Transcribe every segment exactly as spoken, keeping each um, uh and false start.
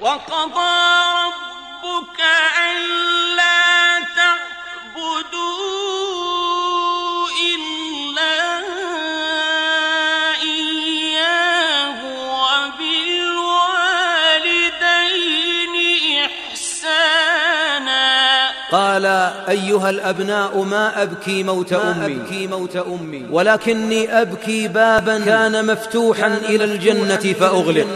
وقضى ربك ألا تعبدوا إلا إياه وبالوالدين إحسانا. قال أيها الأبناء ما أبكي موت أمي, أبكي موت أمي ولكني أبكي بابا كان مفتوحا إلى الجنة فأغلق.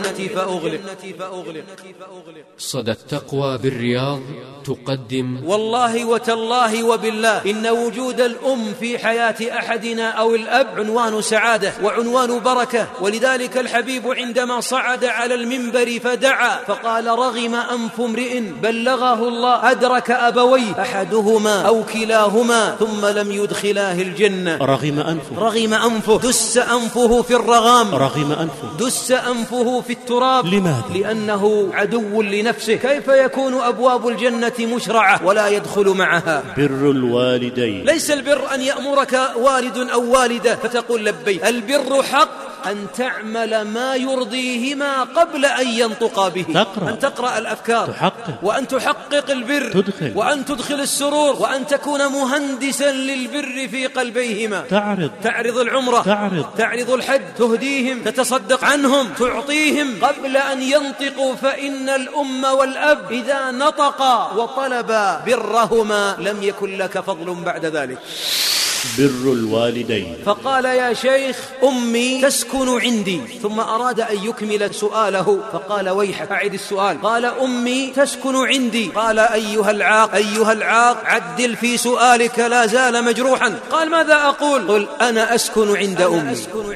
صدى التقوى بالرياض تقدم والله وتالله وبالله إن وجود الأم في حياة أحدنا أو الأب عنوان سعادة وعنوان بركة. ولذلك الحبيب عندما صعد على المنبر فدعا فقال رغم أنف امرئ بلغه الله أدرك أبويه أحدهما أو كلاهما ثم لم يدخلاه الجنة. رغم أنفه رغم أنفه دس أنفه في الرغام. رغم أنفه دس أنفه في التراب. لماذا؟ لأنه عدو لنفسه. كيف يكون أبواب الجنة مشرعة ولا يدخل معها؟ بر الوالدين. ليس البر أن يأمرك والد أو والدة فتقول لبيك. البر حق أن تعمل ما يرضيهما قبل أن ينطقا به. تقرأ. أن تقرأ الأفكار تحقق. وأن تحقق البر تدخل. وأن تدخل السرور وأن تكون مهندسا للبر في قلبيهما. تعرض تعرض العمرة. تعرض تعرض الحج. تهديهم تتصدق عنهم تعطيهم قبل أن ينطقوا. فإن الأم والأب إذا نطقا وطلبا برهما لم يكن لك فضل بعد ذلك. بر الوالدين. فقال يا شيخ أمي تسكن عندي ثم أراد أن يكمل سؤاله فقال ويحك أعد السؤال. قال أمي تسكن عندي. قال أيها العاق أيها العاق عدل في سؤالك لا زال مجروحا. قال ماذا أقول؟ قل أنا أسكن عند أمي.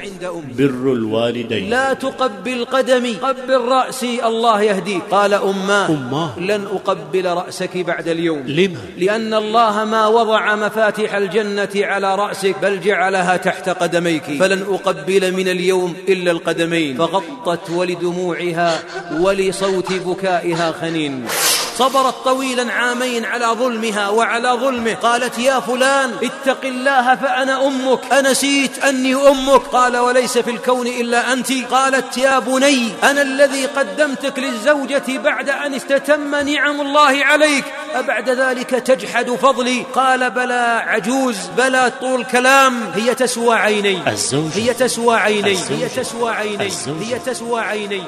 بر الوالدين. لا تقبل قدمي قبل رأسي الله يهديك. قال أماه أماه لن أقبل رأسك بعد اليوم. لما؟ لأن الله ما وضع مفاتيح الجنة على رأسك بل جعلها تحت قدميك. فلن أقبل من اليوم إلا القدمين. فغطت ولدموعها ولصوت بكائها خنين. صبرت طويلا عامين على ظلمها وعلى ظلمه. قالت يا فلان اتق الله فأنا أمك أنسيت أني أمك؟ قال وليس في الكون إلا أنت. قالت يا بني أنا الذي قدمتك للزوجة بعد أن استتم نعم الله عليك أبعد ذلك تجحد فضلي؟ قال بلى عجوز بلى طول كلام. هي تسوى عيني. الزوجة. هي تسوى عيني. الزوجة. هي تسوى عيني. الزوجة. هي تسوى عيني.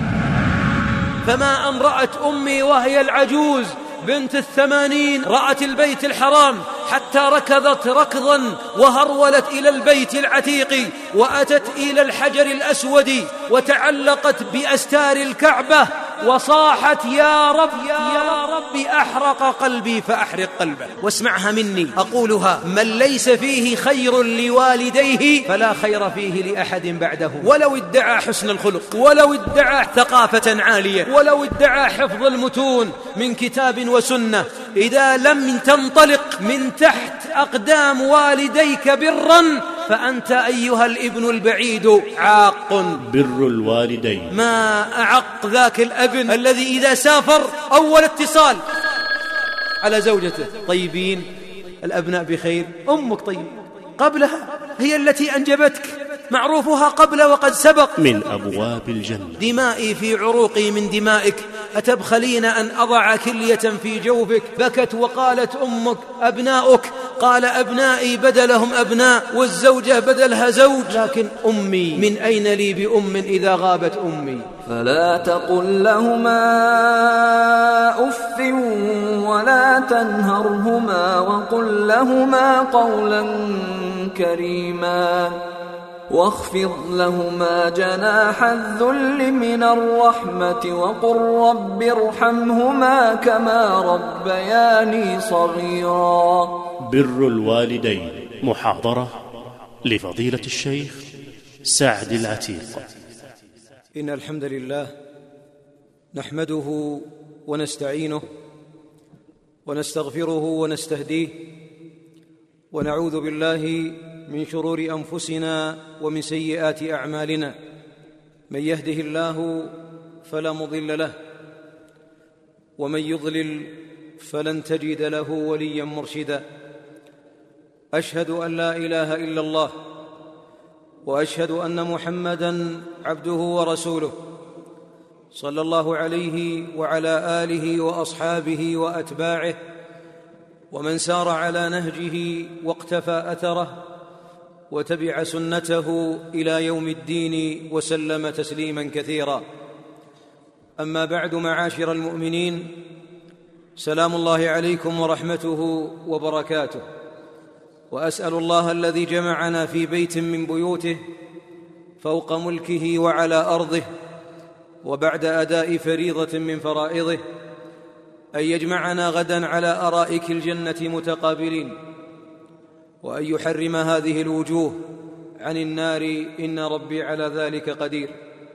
فما أن رأت أمي وهي العجوز بنت الثمانين رأت البيت الحرام حتى ركضت ركضا وهرولت إلى البيت العتيق وأتت إلى الحجر الأسود وتعلقت بأستار الكعبة وصاحت يا رب يا رب أحرق قلبي فأحرق قلبه. واسمعها مني أقولها من ليس فيه خير لوالديه فلا خير فيه لأحد بعده. ولو ادعى حسن الخلق ولو ادعى ثقافة عالية ولو ادعى حفظ المتون من كتاب وسنة إذا لم تنطلق من تحت أقدام والديك برا فأنت أيها الابن البعيد عاق. بر الوالدين. ما أعق ذاك الابن الذي إذا سافر أول اتصال على زوجته طيبين الأبناء بخير أمك طيب قبلها هي التي أنجبتك معروفها قبل وقد سبق من أبواب الجنة. دمائي في عروقي من دمائك أتبخلين أن أضع كلية في جوفك؟ بكت وقالت أمك أبناؤك. قال أبنائي بدلهم أبناء والزوجة بدلها زوج. لكن أمي من أين لي بأم إذا غابت أمي؟ فلا تقل لهما أف ولا تنهرهما وقل لهما قولا كريما واخفض لهما جناح الذل من الرحمة وقل رب ارحمهما كما ربياني صغيرا. بر الوالدين. محاضرة لفضيلة الشيخ سعد العتيق. إن الحمد لله نحمده ونستعينه ونستغفره ونستهديه ونعوذ بالله من شرور أنفسنا ومن سيئات أعمالنا. من يهده الله فلا مضل له ومن يضلل فلن تجد له وليا مرشدا. أشهد أن لا إله إلا الله وأشهد أن محمدًا عبده ورسوله صلى الله عليه وعلى آله وأصحابه وأتباعه ومن سار على نهجه واقتفى أثره وتبع سنته إلى يوم الدين وسلم تسليما كثيرا. أما بعد، معاشر المؤمنين، سلام الله عليكم ورحمته وبركاته، وأسأل الله الذي جمعنا في بيت من بيوته فوق ملكه وعلى أرضه وبعد أداء فريضة من فرائضه أن يجمعنا غدا على أرائك الجنة متقابلين، وأن يحرم هذه الوجوه عن النار، إن ربي على ذلك قدير.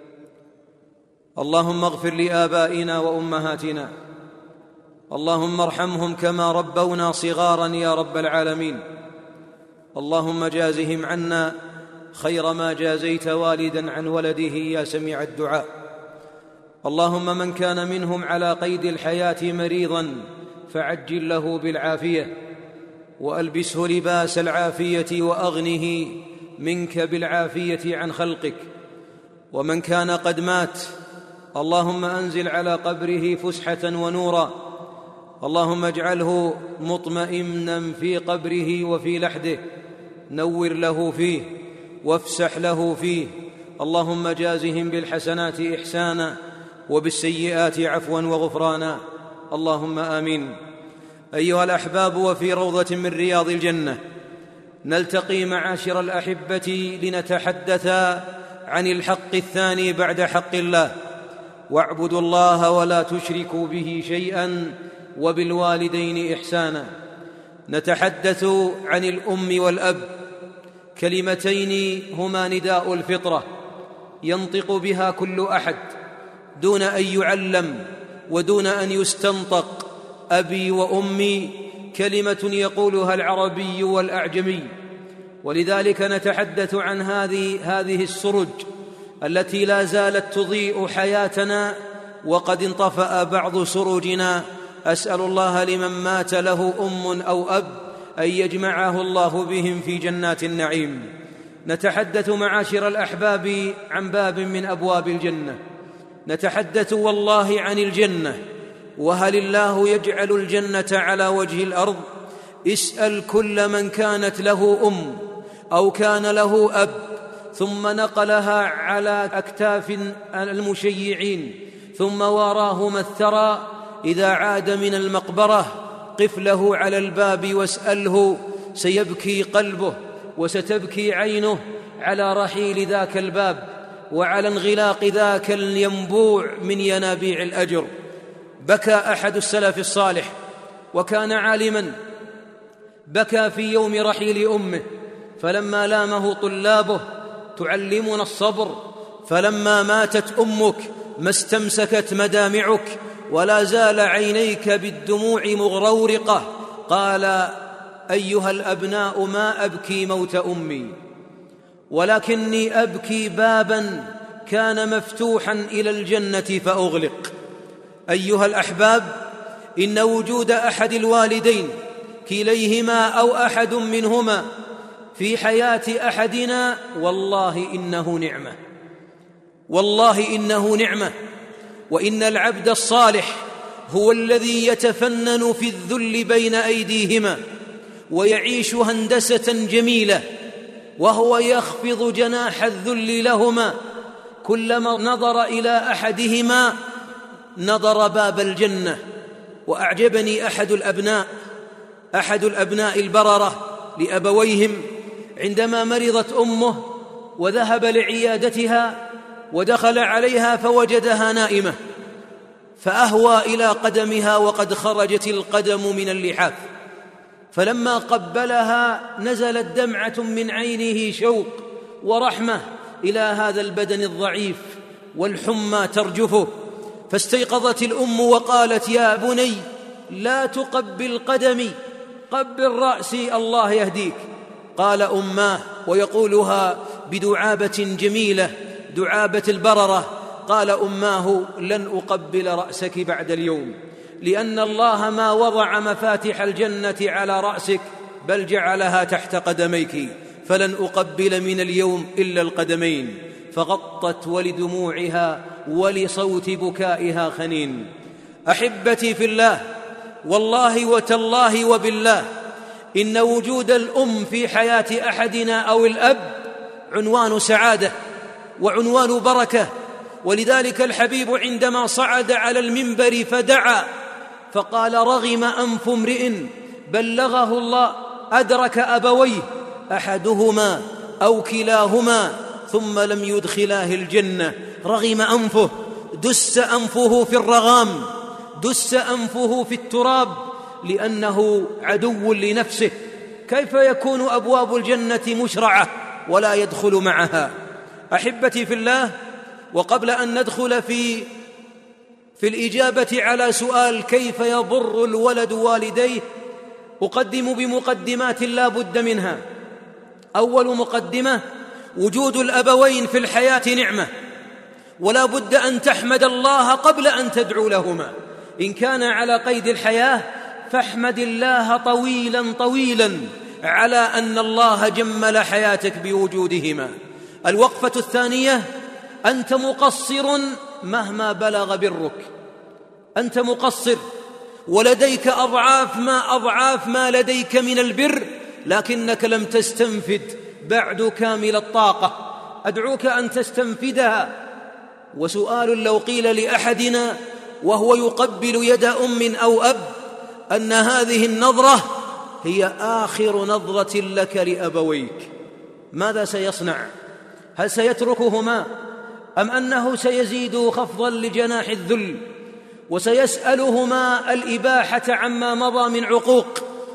اللهم اغفر لآبائنا وأمهاتنا، اللهم ارحمهم كما ربونا صغارا يا رب العالمين. اللهم جازهم عنا خير ما جازيت والدا عن ولده يا سميع الدعاء. اللهم من كان منهم على قيد الحياة مريضا فعجل له بالعافية، وألبسه لباس العافية، وأغنه منك بالعافية عن خلقك. ومن كان قد مات اللهم أنزل على قبره فسحة ونورا، اللهم اجعله مطمئنا في قبره وفي لحده، نور له فيه وافسح له فيه. اللهم جازهم بالحسنات إحسانا وبالسيئات عفوا وغفرانا، اللهم آمين. أيها الأحباب، وفي روضة من رياض الجنة نلتقي معاشر الأحبة لنتحدث عن الحق الثاني بعد حق الله: واعبدوا الله ولا تشركوا به شيئا وبالوالدين إحسانا. نتحدث عن الأم والأب، كلمتين هما نداء الفطرة ينطق بها كل أحد دون أن يعلم ودون أن يستنطق. أبي وأمي كلمة يقولها العربي والأعجمي، ولذلك نتحدث عن هذه هذه السرج التي لا زالت تضيء حياتنا وقد انطفأ بعض سروجنا. أسأل الله لمن مات له أم أو أب أن يجمعه الله بهم في جنات النعيم. نتحدث معاشر الأحباب عن باب من أبواب الجنة، نتحدث والله عن الجنة. وهل الله يجعل الجنة على وجه الأرض؟ اسأل كل من كانت له أم أو كان له أب ثم نقلها على أكتاف المشيعين ثم واراهما الثرى، إذا عاد من المقبرة قف له على الباب واسأله، سيبكي قلبه وستبكي عينه على رحيل ذاك الباب وعلى انغلاق ذاك الينبوع من ينابيع الأجر. بكى أحد السلف الصالح وكان عالما، بكى في يوم رحيل أمه، فلما لامه طلابه: تعلمنا الصبر، فلما ماتت أمك ما استمسكت مدامعك ولا زال عينيك بالدموع مغرورقة. قال: أيها الأبناء، ما أبكي موت أمي، ولكني أبكي بابا كان مفتوحا إلى الجنة فأغلق. أيها الأحباب، إن وجود أحد الوالدين كليهما أو أحد منهما في حياة أحدنا والله إنه نعمة، والله إنه نعمة. وإن العبد الصالح هو الذي يتفنن في الذل بين أيديهما ويعيش هندسة جميلة، وهو يخفض جناح الذل لهما. كلما نظر إلى أحدهما نظر باب الجنة. وأعجبني أحد الأبناء أحد الأبناء البررة لأبويهم عندما مرضت أمه وذهب لعيادتها ودخل عليها فوجدها نائمة، فأهوى إلى قدمها وقد خرجت القدم من اللحاف، فلما قبلها نزلت دمعة من عينه شوق ورحمة إلى هذا البدن الضعيف والحمى ترجفه. فاستيقظت الأم وقالت: يا بني، لا تقبل قدمي، قبل رأسي، الله يهديك. قال أماه، ويقولها بدعابة جميلة، دعابة البررة، قال أماه: لن أقبل رأسك بعد اليوم، لأن الله ما وضع مفاتح الجنة على رأسك بل جعلها تحت قدميك، فلن أقبل من اليوم إلا القدمين. فغطت ولدموعها ولصوت بكائها خنين. أحبتي في الله، والله وتالله وبالله إن وجود الأم في حياة أحدنا أو الأب عنوان سعادة وعنوان بركة. ولذلك الحبيب عندما صعد على المنبر فدعا فقال: رغم أنف امرئ بلغه الله أدرك أبويه أحدهما أو كلاهما ثم لم يدخلاه الجنة. رغم أنفه، دس أنفه في الرغام، دس أنفه في التراب، لأنه عدو لنفسه. كيف يكون أبواب الجنة مشرعة ولا يدخل معها؟ أحبتي في الله، وقبل أن ندخل في في الإجابة على سؤال كيف يضر الولد والديه، أقدم بمقدمات لا بد منها. أول مقدمة: وجود الأبوين في الحياة نعمة، ولا بد أن تحمد الله قبل أن تدعو لهما. إن كان على قيد الحياة فاحمد الله طويلا طويلا على أن الله جمل حياتك بوجودهما. الوقفة الثانية: أنت مقصر مهما بلغ برك، أنت مقصر ولديك أضعاف ما أضعاف ما لديك من البر، لكنك لم تستنفد بعد كامل الطاقة. أدعوك أن تستنفدها. وسؤال لو قيل لأحدنا وهو يقبل يد أم أو أب أن هذه النظرة هي آخر نظرة لك لأبويك، ماذا سيصنع؟ هل سيتركهما أم أنه سيزيد خفضا لجناح الذل وسيسألهما الإباحة عما مضى من عقوق،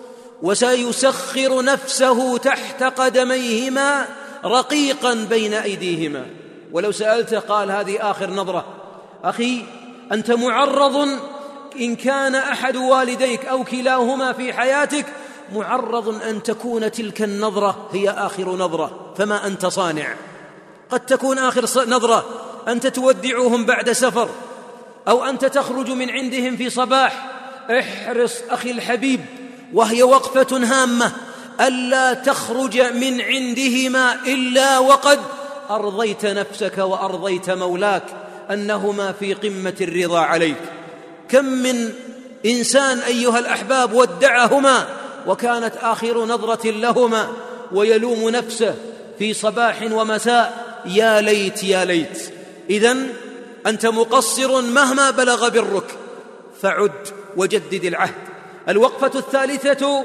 وسيسخر نفسه تحت قدميهما رقيقا بين أيديهما؟ ولو سألت قال: هذه آخر نظرة. أخي، أنت معرض إن كان أحد والديك أو كلاهما في حياتك، معرض أن تكون تلك النظرة هي آخر نظرة، فما أنت صانع؟ قد تكون آخر نظرة أنت تودعهم بعد سفر، أو أنت تخرج من عندهم في صباح. احرص أخي الحبيب، وهي وقفة هامة، ألا تخرج من عندهما إلا وقد أرضيت نفسك وأرضيت مولاك أنهما في قمة الرضا عليك. كم من إنسان أيها الأحباب ودعهما وكانت آخر نظرة لهما ويلوم نفسه في صباح ومساء: يا ليت يا ليت. إذن أنت مقصر مهما بلغ برك، فعد وجدد العهد. الوقفة الثالثة: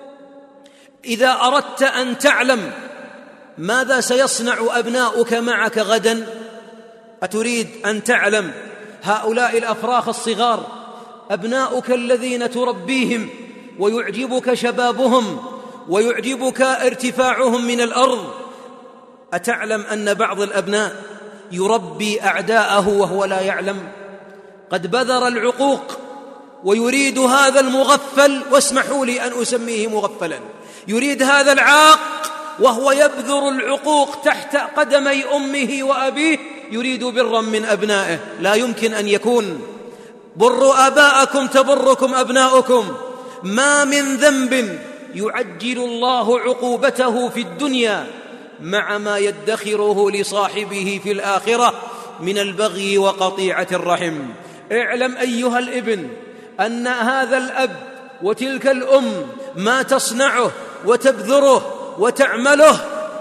إذا أردت أن تعلم ماذا سيصنع أبناؤك معك غدا، أتريد أن تعلم هؤلاء الأفراخ الصغار أبناؤك الذين تربيهم ويعجبك شبابهم ويعجبك ارتفاعهم من الأرض، أتعلم أن بعض الأبناء يربي أعداءه وهو لا يعلم؟ قد بذر العقوق ويريد هذا المغفل، واسمحوا لي أن أسميه مغفلا، يريد هذا العاق وهو يبذر العقوق تحت قدمي أمه وأبيه، يريد برا من أبنائه. لا يمكن أن يكون. بروا آباءكم تبركم أبناؤكم. ما من ذنب يعجل الله عقوبته في الدنيا مع ما يدخره لصاحبه في الآخرة من البغي وقطيعة الرحم. اعلم أيها الابن أن هذا الأب وتلك الأم ما تصنعه وتبذره وتعمله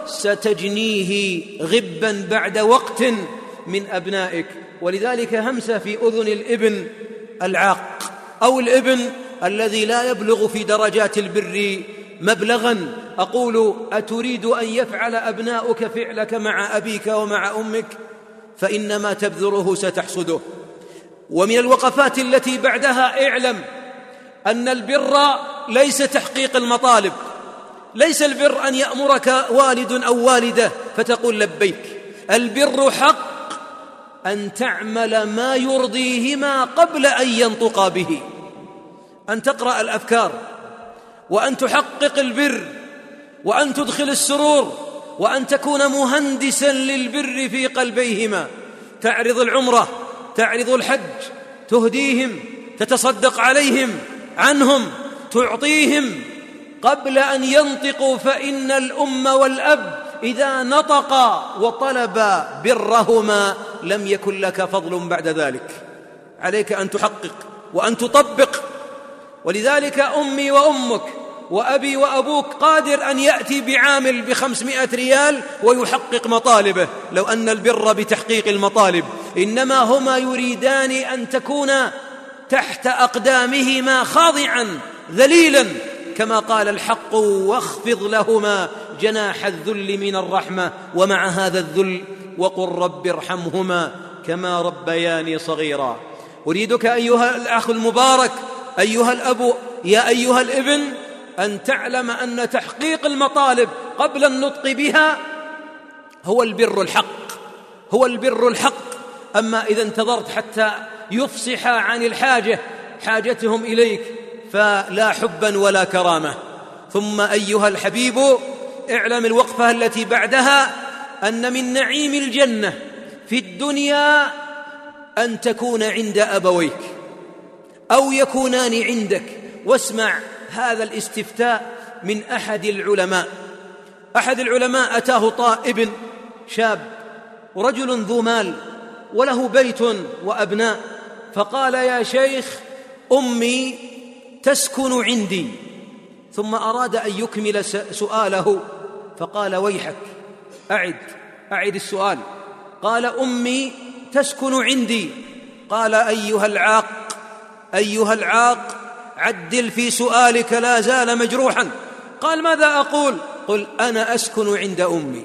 ستجنيه غبا بعد وقت من أبنائك. ولذلك همسة في أذن الابن العاق أو الابن الذي لا يبلغ في درجات البر مبلغا، أقول: أتريد أن يفعل أبناؤك فعلك مع أبيك ومع أمك؟ فإنما تبذره ستحصده. ومن الوقفات التي بعدها: اعلم أن البر ليس تحقيق المطالب، ليس البر أن يأمرك والد أو والدة فتقول لبيك. البر حق أن تعمل ما يرضيهما قبل أن ينطقا به، أن تقرأ الأفكار، وأن تحقق البر، وأن تدخل السرور، وأن تكون مهندسا للبر في قلبيهما. تعرض العمرة، تعرض الحج، تهديهم، تتصدق عليهم عنهم، تعطيهم قبل أن ينطقوا. فإن الأم والأب إذا نطقا وطلبا برهما لم يكن لك فضل بعد ذلك. عليك أن تحقق وأن تطبق. ولذلك أمي وأمك وأبي وأبوك قادر أن يأتي بعامل بخمسمائة ريال ويحقق مطالبه، لو أن البر بتحقيق المطالب، إنما هما يريدان أن تكون تحت أقدامهما خاضعا ذليلا، كما قال الحق: واخفض لهما جناح الذل من الرحمة، ومع هذا الذل وقل رب ارحمهما كما ربياني صغيرا. أريدك أيها الأخ المبارك، أيها الأب، يا أيها الابن، أن تعلم أن تحقيق المطالب قبل النطق بها هو البر الحق، هو البر الحق. أما إذا انتظرت حتى يفصح عن الحاجة حاجتهم إليك فلا حبا ولا كرامة. ثم أيها الحبيب، اعلم الوقفة التي بعدها أن من نعيم الجنة في الدنيا أن تكون عند أبويك أو يكونان عندك. واسمع هذا الاستفتاء من أحد العلماء. أحد العلماء أتاه طائب شاب ورجل ذو مال وله بيت وأبناء، فقال: يا شيخ، أمي تسكن عندي. ثم أراد أن يكمل سؤاله فقال: ويحك، أعد أعد السؤال. قال: أمي تسكن عندي. قال: أيها العاق أيها العاق عدل في سؤالك، لا زال مجروحا. قال: ماذا أقول؟ قل: أنا أسكن عند أمي.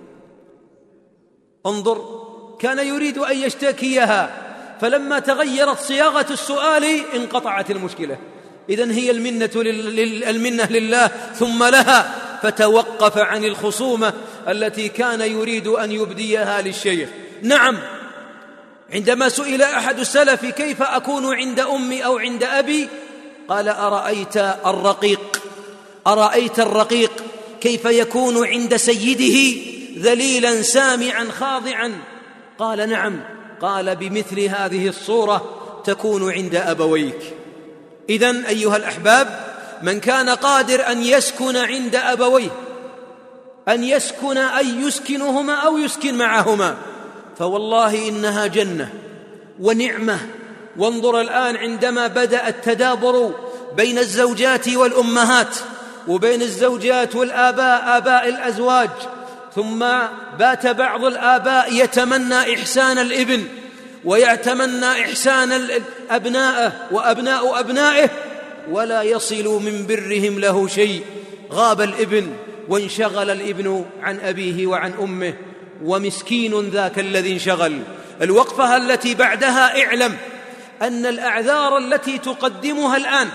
انظر، كان يريد أن يشتكيها، فلما تغيرت صياغة السؤال انقطعت المشكلة. إذن هي المنة, لل... المنة لله ثم لها، فتوقف عن الخصومة التي كان يريد أن يبديها للشيخ. نعم، عندما سئل أحد السلف: كيف أكون عند أمي أو عند أبي؟ قال: أرأيت الرقيق أرأيت الرقيق كيف يكون عند سيده ذليلا سامعا خاضعا؟ قال: نعم. قال: بمثل هذه الصورة تكون عند أبويك. إذن أيها الأحباب، من كان قادر أن يسكن عند أبويه، أن يسكن أي يسكنهما أو يسكن معهما، فوالله إنها جنة ونعمة. وانظر الآن عندما بدأ التدابر بين الزوجات والأمهات، وبين الزوجات والآباء، آباء الأزواج، ثم بات بعض الآباء يتمنى إحسان الابن ويتمنى إحسان أبنائه وأبناء أبنائه، ولا يصل من برهم له شيء. غاب الابن وانشغل الابن عن أبيه وعن أمه، ومسكين ذاك الذي انشغل. الوقفة التي بعدها اعلم أن الأعذار التي تقدمها الآن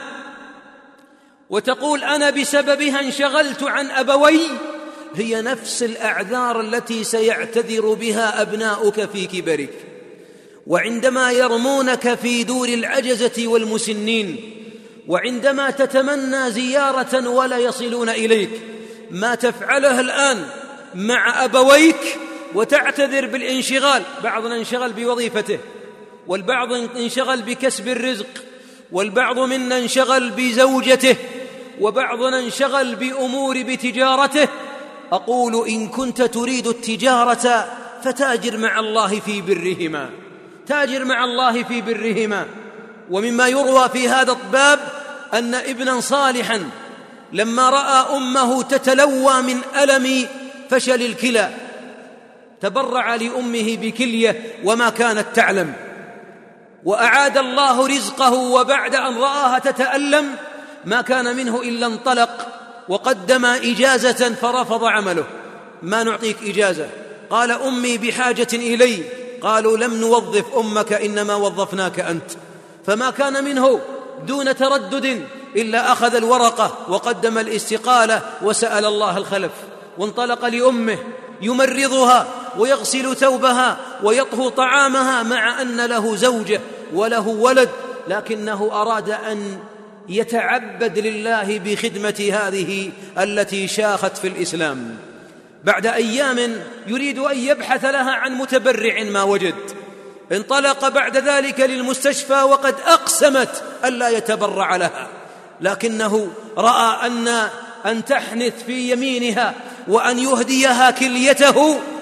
وتقول: أنا بسببها انشغلت عن أبوي، هي نفس الأعذار التي سيعتذر بها أبناؤك في كبرك، وعندما يرمونك في دور العجزة والمسنين، وعندما تتمنى زيارة ولا يصلون إليك. ما تفعله الآن مع أبويك وتعتذر بالانشغال. بعضنا انشغل بوظيفته، والبعض انشغل بكسب الرزق، والبعض منا انشغل بزوجته، وبعضنا انشغل بأمور بتجارته. أقول: إن كنت تريد التجارة فتاجر مع الله في برهما، تاجر مع الله في برهما. ومما يروى في هذا الباب أن ابنا صالحا لما رأى أمه تتلوى من ألم فشل الكلى تبرع لأمه بكلية وما كانت تعلم، وأعاد الله رزقه، وبعد أن رآها تتألم ما كان منه إلا انطلق وقدم إجازة فرفض عمله. ما نعطيك إجازة؟ قال: أمي بحاجة إلي. قالوا: لم نوظف أمك، إنما وظفناك أنت. فما كان منه دون تردد إلا أخذ الورقة وقدم الاستقالة وسأل الله الخلف، وانطلق لأمه يمرضها ويغسل ثوبها ويطهو طعامها، مع أن له زوجة وله ولد، لكنه أراد أن يتعبد لله بخدمة هذه التي شاخت في الإسلام. بعد أيام يريد أن يبحث لها عن متبرع ما وجد، انطلق بعد ذلك للمستشفى وقد أقسمت ألا يتبرع لها، لكنه رأى أن أن تحنث في يمينها وأن يهديها كليته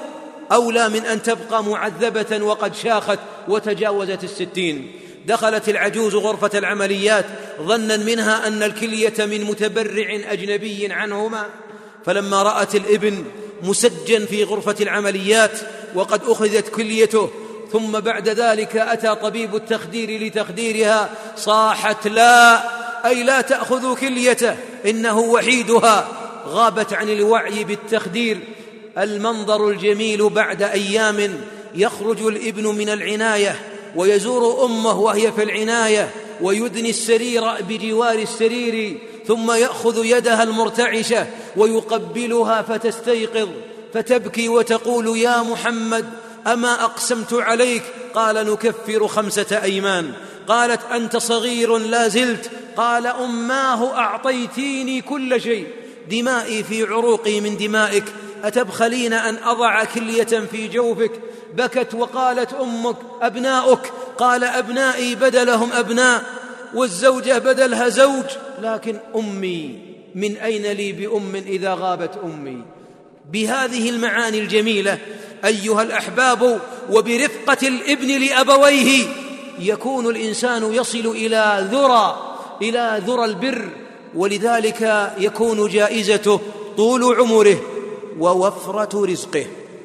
أولى من أن تبقى معذبة وقد شاخت وتجاوزت الستين. دخلت العجوز غرفة العمليات ظنا منها أن الكلية من متبرع أجنبي عنهما، فلما رأت الابن مسجن في غرفة العمليات وقد أخذت كليته ثم بعد ذلك أتى طبيب التخدير لتخديرها صاحت لا، أي لا تأخذوا كليته إنه وحيدها. غابت عن الوعي بالتخدير. المنظر الجميل بعد أيام يخرج الابن من العناية ويزور أمه وهي في العناية ويدني السرير بجوار السرير، ثم يأخذ يدها المرتعشة ويقبلها فتستيقظ فتبكي وتقول يا محمد أما أقسمت عليك؟ قال نكفر خمسة أيمان. قالت أنت صغير لا زلت. قال أماه أعطيتيني كل شيء، دمائي في عروقي من دمائك، أتبخلين أن أضع كلية في جوفك؟ بكت وقالت أمك أبناؤك؟ قال أبنائي بدلهم أبناء والزوجة بدلها زوج، لكن أمي من أين لي بأم إذا غابت أمي؟ بهذه المعاني الجميلة أيها الأحباب وبرفقة الابن لأبويه يكون الإنسان يصل إلى ذرى إلى ذرى البر، ولذلك يكون جائزته طول عمره ووفرة رزقه.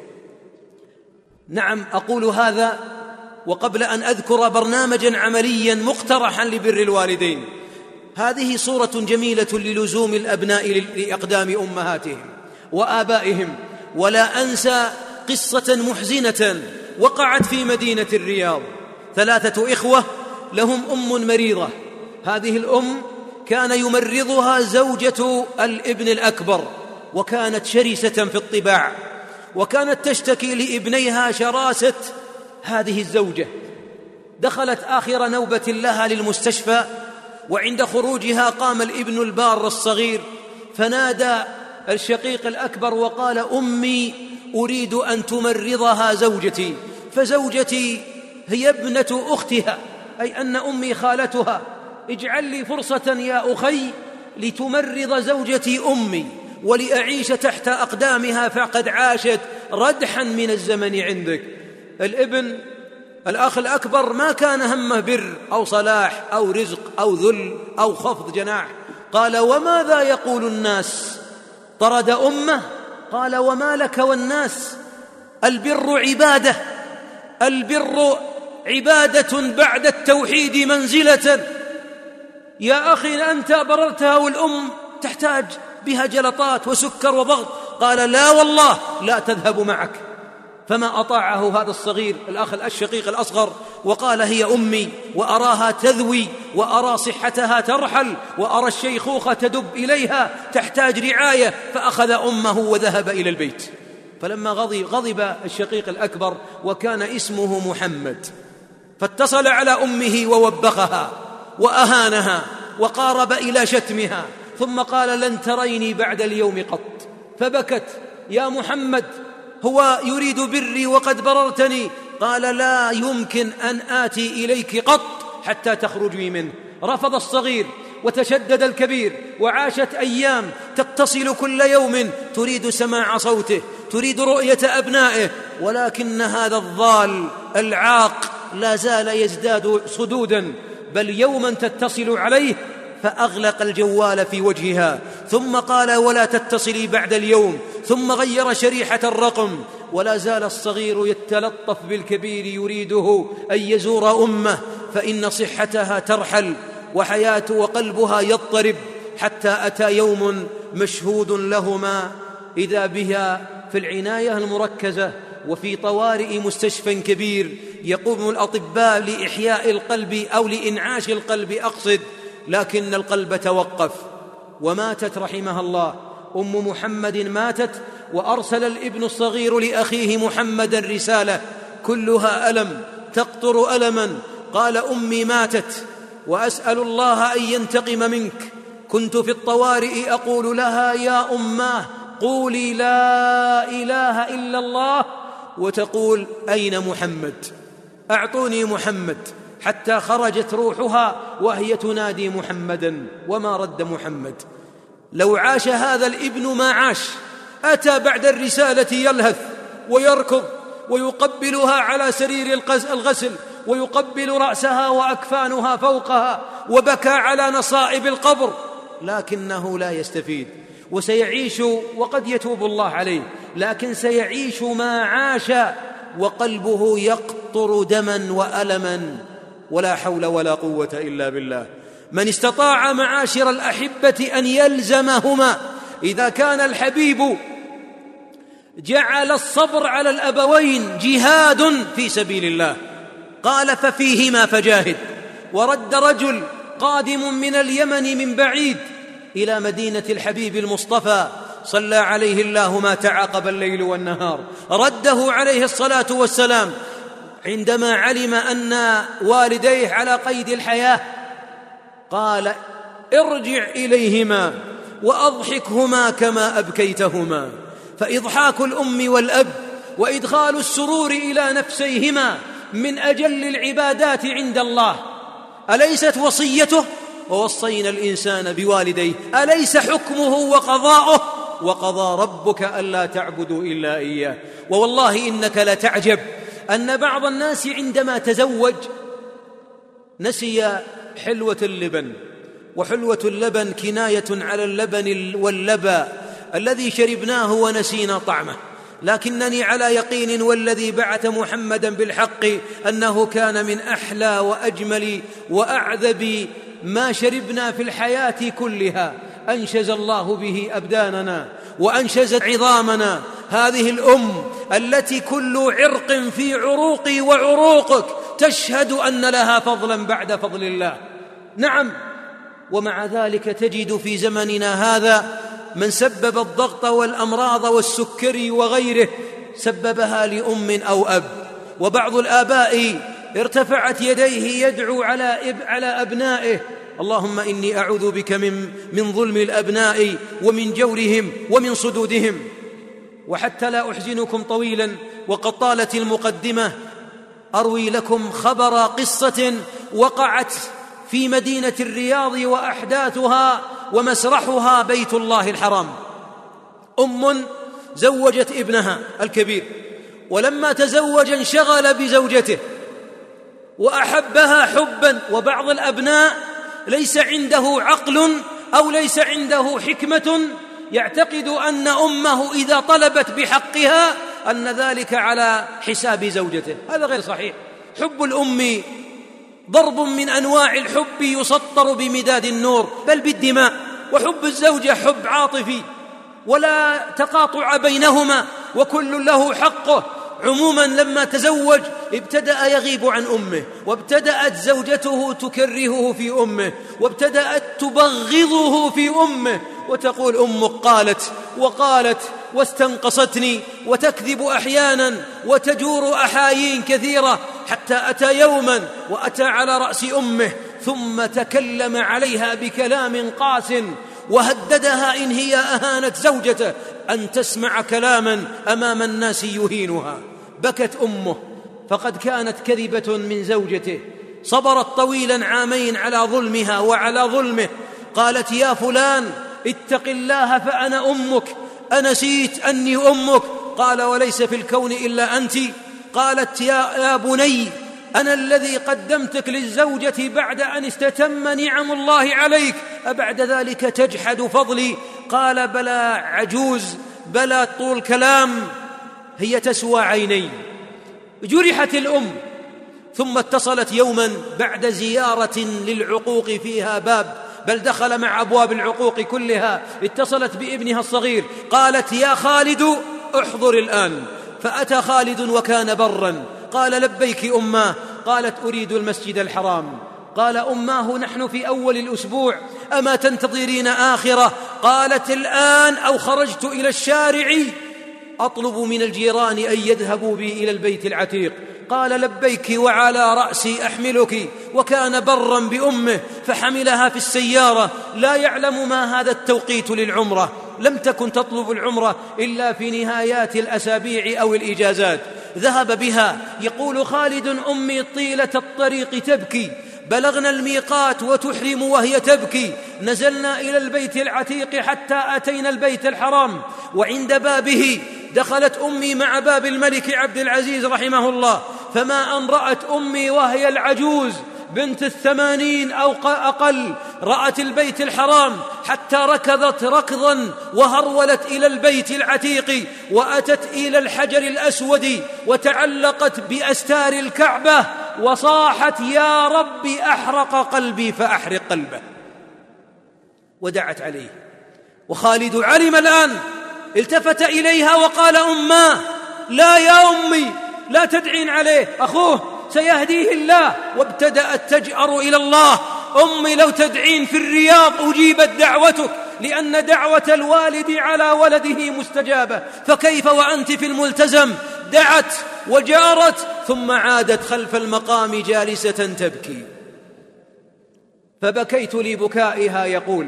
نعم أقول هذا وقبل أن أذكر برنامجا عمليا مقترحا لبر الوالدين. هذه صورة جميلة للزوم الأبناء لأقدام أمهاتهم وآبائهم. ولا أنسى قصة محزنة وقعت في مدينة الرياض. ثلاثة إخوة لهم أم مريضة. هذه الأم كان يمرضها زوجة الابن الأكبر، وكانت شرسة في الطباع، وكانت تشتكي لابنيها شراسة هذه الزوجة. دخلت آخر نوبة لها للمستشفى، وعند خروجها قام الابن البار الصغير فنادى الشقيق الأكبر وقال أمي أريد أن تمرضها زوجتي، فزوجتي هي ابنة أختها، أي أن أمي خالتها، اجعل لي فرصة يا أخي لتمرض زوجتي أمي ولأعيش تحت أقدامها فقد عاشت ردحا من الزمن عندك. الابن الأخ الأكبر ما كان همه بر أو صلاح أو رزق أو ذل أو خفض جناح. قال وماذا يقول الناس؟ طرد أمه. قال وما لك والناس؟ البر عبادة، البر عبادة بعد التوحيد منزلة. يا أخي أنت بررتها والأم تحتاج بها جلطات وسكر وضغط. قال لا والله لا تذهب معك. فما أطاعه هذا الصغير الأخ الشقيق الأصغر وقال هي أمي وأراها تذوي وأرى صحتها ترحل وأرى الشيخوخة تدب إليها تحتاج رعاية. فأخذ أمه وذهب إلى البيت. فلما غضب, غضب الشقيق الأكبر وكان اسمه محمد، فاتصل على أمه ووبخها وأهانها وقارب إلى شتمها، ثم قال لن تريني بعد اليوم قط. فبكت يا محمد هو يريد بري وقد بررتني. قال لا يمكن أن آتي إليك قط حتى تخرجي منه. رفض الصغير وتشدد الكبير، وعاشت أيام تتصل كل يوم تريد سماع صوته، تريد رؤية أبنائه، ولكن هذا الضال العاق لا زال يزداد صدودا، بل يوما تتصل عليه فأغلق الجوال في وجهها، ثم قال ولا تتصلي بعد اليوم، ثم غير شريحة الرقم. ولا زال الصغير يتلطف بالكبير يريده أن يزور أمه، فإن صحتها ترحل وحياته وقلبها يضطرب، حتى أتى يوم مشهود لهما إذا بها في العناية المركزة وفي طوارئ مستشفى كبير يقوم الأطباء لإحياء القلب أو لإنعاش القلب أقصد، لكن القلب توقف وماتت رحمها الله. أم محمد ماتت، وأرسل الابن الصغير لأخيه محمد رسالة كلها ألم تقطر ألما. قال أمي ماتت وأسأل الله أن ينتقم منك. كنت في الطوارئ أقول لها يا أماه قولي لا إله إلا الله، وتقول أين محمد؟ أعطوني محمد، حتى خرجت روحها وهي تنادي محمدا وما رد محمد. لو عاش هذا الابن ما عاش، أتى بعد الرسالة يلهث ويركض ويقبلها على سرير الغسل ويقبل رأسها وأكفانها فوقها، وبكى على نصائب القبر، لكنه لا يستفيد، وسيعيش وقد يتوب الله عليه، لكن سيعيش ما عاش وقلبه يقطر دما وألما، ولا حول ولا قوة إلا بالله. من استطاع معاشر الأحبة أن يلزمهما، إذا كان الحبيب جعل الصبر على الأبوين جهاد في سبيل الله، قال ففيهما فجاهد. ورد رجل قادم من اليمن من بعيد إلى مدينة الحبيب المصطفى صلى عليه الله ما تعاقب الليل والنهار، رده عليه الصلاة والسلام عندما علم أن والديه على قيد الحياة، قال ارجع إليهما وأضحكهما كما أبكيتهما، فإضحاك الأم والأب وإدخال السرور إلى نفسيهما من أجل العبادات عند الله. أليست وصيته؟ ووصينا الإنسان بوالديه، أليس حكمه وقضاؤه؟ وقضى ربك ألا تعبدوا إلا إياه. ووالله إنك لتعجب أن بعض الناس عندما تزوج نسي حلوة اللبن، وحلوة اللبن كناية على اللبن واللبى الذي شربناه ونسينا طعمه، لكنني على يقين والذي بعث محمدا بالحق أنه كان من أحلى وأجمل وأعذب ما شربنا في الحياة كلها. أنشز الله به أبداننا وأنشزت عظامنا، هذه الأم التي كل عرق في عروقي وعروقك تشهد أن لها فضلا بعد فضل الله. نعم، ومع ذلك تجد في زمننا هذا من سبب الضغط والأمراض والسكري وغيره سببها لأم أو أب. وبعض الآباء ارتفعت يديه يدعو على, إب على أبنائه: اللهم إني أعوذ بك من, من ظلم الأبناء ومن جورهم ومن صدودهم. وحتى لا أحزنكم طويلا وقد طالت المقدمة، أروي لكم خبر قصة وقعت في مدينة الرياض وأحداثها ومسرحها بيت الله الحرام. أم زوجت ابنها الكبير، ولما تزوج انشغل بزوجته وأحبها حبا. وبعض الأبناء ليس عنده عقل أو ليس عنده حكمة، يعتقد أن أمه إذا طلبت بحقها أن ذلك على حساب زوجته. هذا غير صحيح. حب الأم ضرب من أنواع الحب يسطر بمداد النور بل بالدماء، وحب الزوجة حب عاطفي ولا تقاطع بينهما، وكل له حقه. عموما لما تزوج ابتدأ يغيب عن أمه، وابتدأت زوجته تكرهه في أمه، وابتدأت تبغضه في أمه، وتقول أمك قالت وقالت واستنقصتني، وتكذب أحيانا وتجور أحايين كثيرة، حتى أتى يوما وأتى على رأس أمه ثم تكلم عليها بكلام قاس، وهددها إن هي أهانت زوجته أن تسمع كلاما أمام الناس يهينها. بكت أمه، فقد كانت كذبة من زوجته، صبرت طويلا عامين على ظلمها وعلى ظلمه. قالت: يا فلان اتق الله فأنا أمك، أنسيت أني أمك؟ قال: وليس في الكون إلا أنت. قالت: يا, يا بني، أنا الذي قدمتك للزوجة بعد أن استتم نعم الله عليك، أبعد ذلك تجحد فضلي؟ قال: بلى عجوز، بلى طول كلام، هي تسوى عيني. جرحت الأم، ثم اتصلت يوما بعد زيارة للعقوق فيها باب، بل دخل مع أبواب العقوق كلها، اتصلت بابنها الصغير، قالت: يا خالد احضر الآن. فأتى خالد وكان برا، قال: لبيك أماه. قالت: أريد المسجد الحرام. قال: أماه نحن في أول الأسبوع، أما تنتظرين آخرة؟ قالت: الآن، أو خرجت إلى الشارع أطلب من الجيران أن يذهبوا بي إلى البيت العتيق. قال: لبيك وعلى رأسي أحملك. وكان برا بأمه فحملها في السيارة، لا يعلم ما هذا التوقيت للعمرة، لم تكن تطلب العمرة إلا في نهايات الأسابيع أو الإجازات. ذهب بها. يقول خالد: أمي طيلة الطريق تبكي، بلغنا الميقات وتحرم وهي تبكي، نزلنا إلى البيت العتيق حتى أتينا البيت الحرام، وعند بابه دخلت أمي مع باب الملك عبد العزيز رحمه الله، فما أن رأت أمي وهي العجوز بنت الثمانين أو أقل رأت البيت الحرام حتى ركضت ركضا وهرولت إلى البيت العتيق وأتت إلى الحجر الأسود وتعلقت بأستار الكعبة وصاحت: يا رب أحرق قلبي فأحرق قلبه، ودعت عليه. وخالد علم الآن، التفت إليها وقال: أماه، لا يا أمي، لا تدعين عليه، أخوه سيهديه الله. وابتدأت تجأر إلى الله: أمي لو تدعين في الرياض أجيبت دعوتك، لأن دعوة الوالد على ولده مستجابة، فكيف وأنت في الملتزم؟ دعت وجارت، ثم عادت خلف المقام جالسة تبكي. فبكيت لبكائها يقول.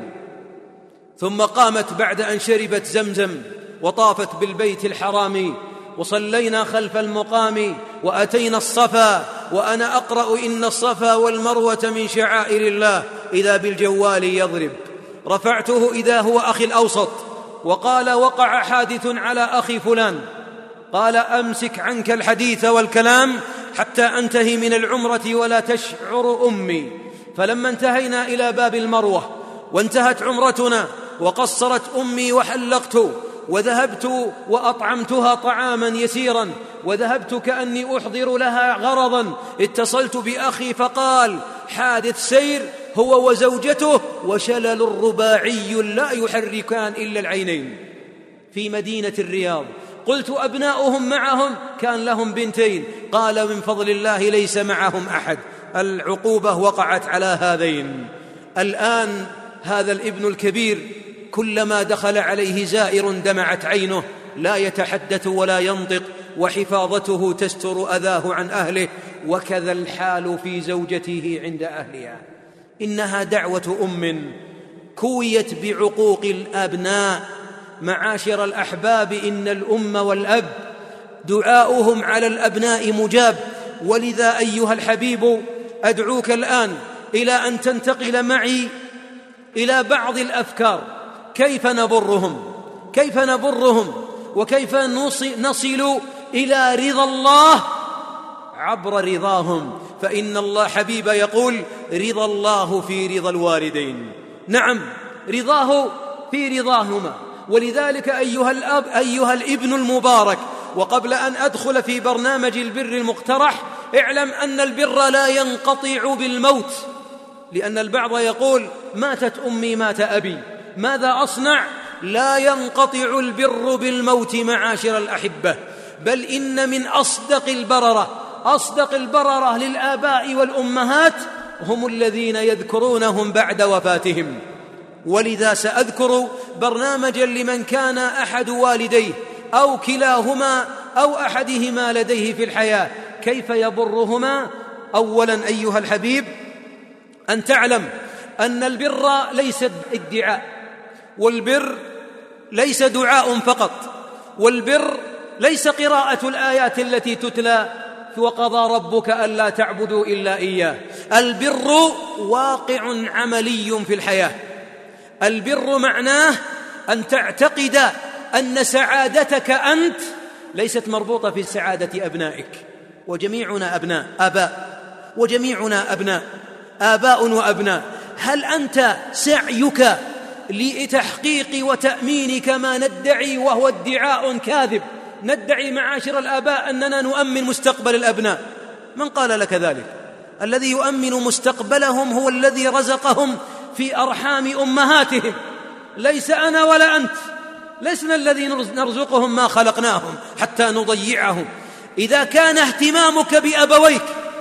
ثم قامت بعد أن شربت زمزم وطافت بالبيت الحرام، وصلينا خلف المقام وأتينا الصفا وأنا أقرأ: إن الصفا والمروة من شعائر الله، إذا بالجوال يضرب. رفعته إذا هو أخي الأوسط، وقال: وقع حادث على أخي فلان. قال: أمسك عنك الحديث والكلام حتى أنتهي من العمرة ولا تشعر أمي. فلما انتهينا إلى باب المروة وانتهت عمرتنا وقصرت أمي وحلقت، وذهبت وأطعمتها طعاما يسيرا، وذهبت كأني أحضر لها غرضا، اتصلت بأخي فقال: حادث سير هو وزوجته وشلل رباعي لا يحركان إلا العينين في مدينة الرياض. قلت: أبناؤهم معهم؟ كان لهم بنتين. قال: من فضل الله ليس معهم أحد، العقوبة وقعت على هذين. الآن هذا الابن الكبير كلما دخل عليه زائر دمعت عينه، لا يتحدث ولا ينطق، وحفاظته تستر أذاه عن أهله، وكذا الحال في زوجته عند أهلها. إنها دعوة أم كويت بعقوق الأبناء. معاشر الأحباب، إن الأم والأب دعاؤهم على الأبناء مجاب. ولذا أيها الحبيب أدعوك الآن إلى أن تنتقل معي إلى بعض الأفكار، كيف نبرهم، كيف نبرهم وكيف نصل إلى رضا الله عبر رضاهم. فإن الله حبيب يقول: رضا الله في رضا الوالدين. نعم، رضاه في رضاهما. ولذلك أيها الأب أيها الابن المبارك، وقبل أن أدخل في برنامج البر المقترح، اعلم أن البر لا ينقطع بالموت، لأن البعض يقول: ماتت أمي مات أبي، ماذا أصنع؟ لا ينقطع البر بالموت معاشر الأحبة، بل إن من أصدق البررة أصدق البررة للآباء والأمهات هم الذين يذكرونهم بعد وفاتهم. ولذا سأذكر برنامجا لمن كان أحد والديه أو كلاهما أو أحدهما لديه في الحياة، كيف يبرهما. أولا أيها الحبيب، أن تعلم أن البر ليس ادعاء، والبر ليس دعاء فقط، والبر ليس قراءة الآيات التي تتلى: وقضى ربك ألا تعبدوا إلا إياه. البر واقع عملي في الحياة. البر معناه أن تعتقد أن سعادتك أنت ليست مربوطة في سعادة أبنائك، وجميعنا أبناء آباء، وجميعنا أبناء آباء وأبناء. هل أنت سعيك لتحقيق وتأمين كما ندعي، وهو ادعاء كاذب، ندعي معاشر الآباء أننا نؤمن مستقبل الأبناء؟ من قال لك ذلك؟ الذي يؤمن مستقبلهم هو الذي رزقهم في أرحام أمهاتهم، ليس أنا ولا أنت، لسنا الذي نرزقهم ما خلقناهم حتى نضيعهم. إذا كان اهتمامك بأبويك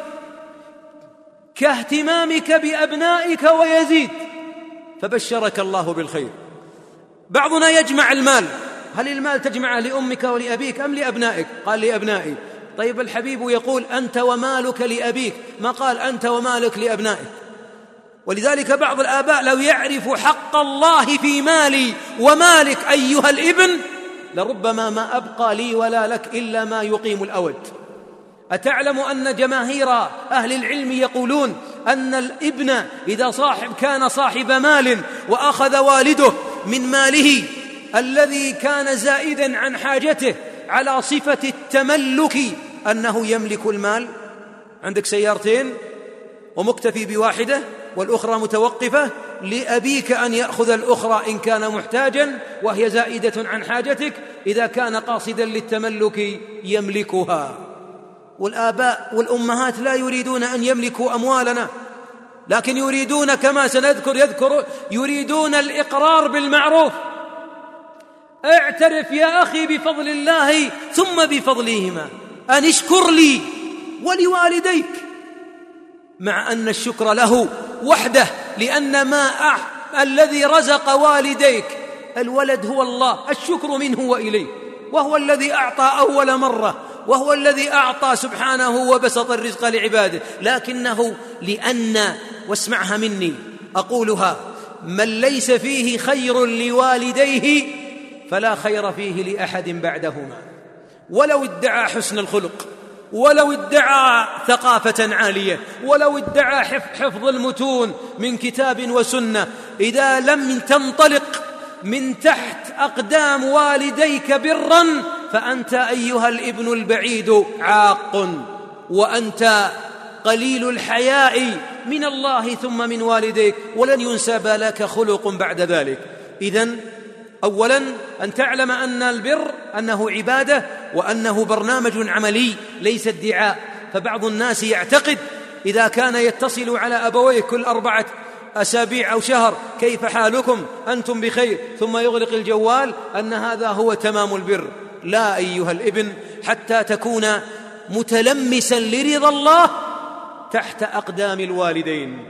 كاهتمامك بأبنائك ويزيد، فبشرك الله بالخير. بعضنا يجمع المال، هل المال تجمعه لأمك ولأبيك أم لأبنائك؟ قال: لأبنائي. طيب الحبيب يقول: أنت ومالك لأبيك، ما قال أنت ومالك لأبنائك. ولذلك بعض الآباء لو يعرف حق الله في مالي ومالك أيها الابن لربما ما أبقى لي ولا لك إلا ما يقيم الأود. أتعلم أن جماهير أهل العلم يقولون أن الابن إذا صاحب كان صاحب مال وأخذ والده من ماله الذي كان زائدا عن حاجته على صفة التملك أنه يملك المال. عندك سيارتين ومكتفي بواحدة والأخرى متوقفة، لأبيك أن يأخذ الأخرى إن كان محتاجا وهي زائدة عن حاجتك، إذا كان قاصدا للتملك يملكها. والآباء والأمهات لا يريدون أن يملكوا أموالنا، لكن يريدون كما سنذكر يذكر يريدون الإقرار بالمعروف. اعترف يا أخي بفضل الله ثم بفضلهما، أن اشكر لي ولوالديك، مع أن الشكر له وحده، لأن ما أح... الذي رزق والديك الولد هو الله، الشكر منه وإليه، وهو الذي أعطى أول مرة، وهو الذي أعطى سبحانه وبسط الرزق لعباده، لكنه لأن، واسمعها مني أقولها، من ليس فيه خير لوالديه فلا خير فيه لأحد بعدهما، ولو ادعى حسن الخلق، ولو ادعى ثقافة عالية، ولو ادعى حفظ المتون من كتاب وسنة، إذا لم تنطلق من تحت أقدام والديك برا فأنت أيها الابن البعيد عاق، وأنت قليل الحياء من الله ثم من والديك، ولن ينسب لك خلق بعد ذلك. إذن أولا أن تعلم أن البر أنه عبادة، وأنه برنامج عملي ليس ادعاء. فبعض الناس يعتقد إذا كان يتصل على أبويه كل أربعة أسابيع أو شهر كيف حالكم أنتم بخير، ثم يغلق الجوال، أن هذا هو تمام البر. لا أيها الابن، حتى تكون متلمسا لرضا الله تحت أقدام الوالدين.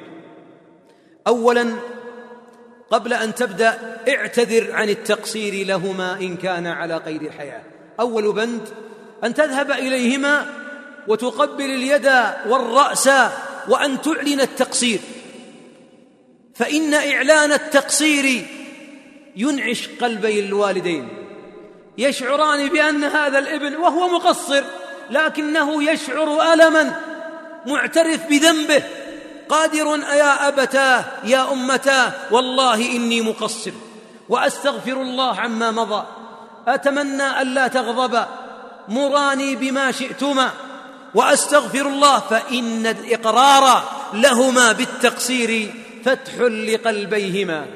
أولا قبل أن تبدأ اعتذر عن التقصير لهما إن كان على قيد الحياة. أول بند أن تذهب إليهما وتقبل اليد والرأس، وأن تعلن التقصير، فإن إعلان التقصير ينعش قلبي الوالدين، يشعران بأن هذا الابن وهو مقصر لكنه يشعر ألما، معترف بذنبه، قادر يا أبتاه يا أمتاه والله إني مقصر وأستغفر الله عما مضى، أتمنى ألا تغضب، مراني بما شئتما وأستغفر الله. فإن الإقرار لهما بالتقصير فتح لقلبيهما.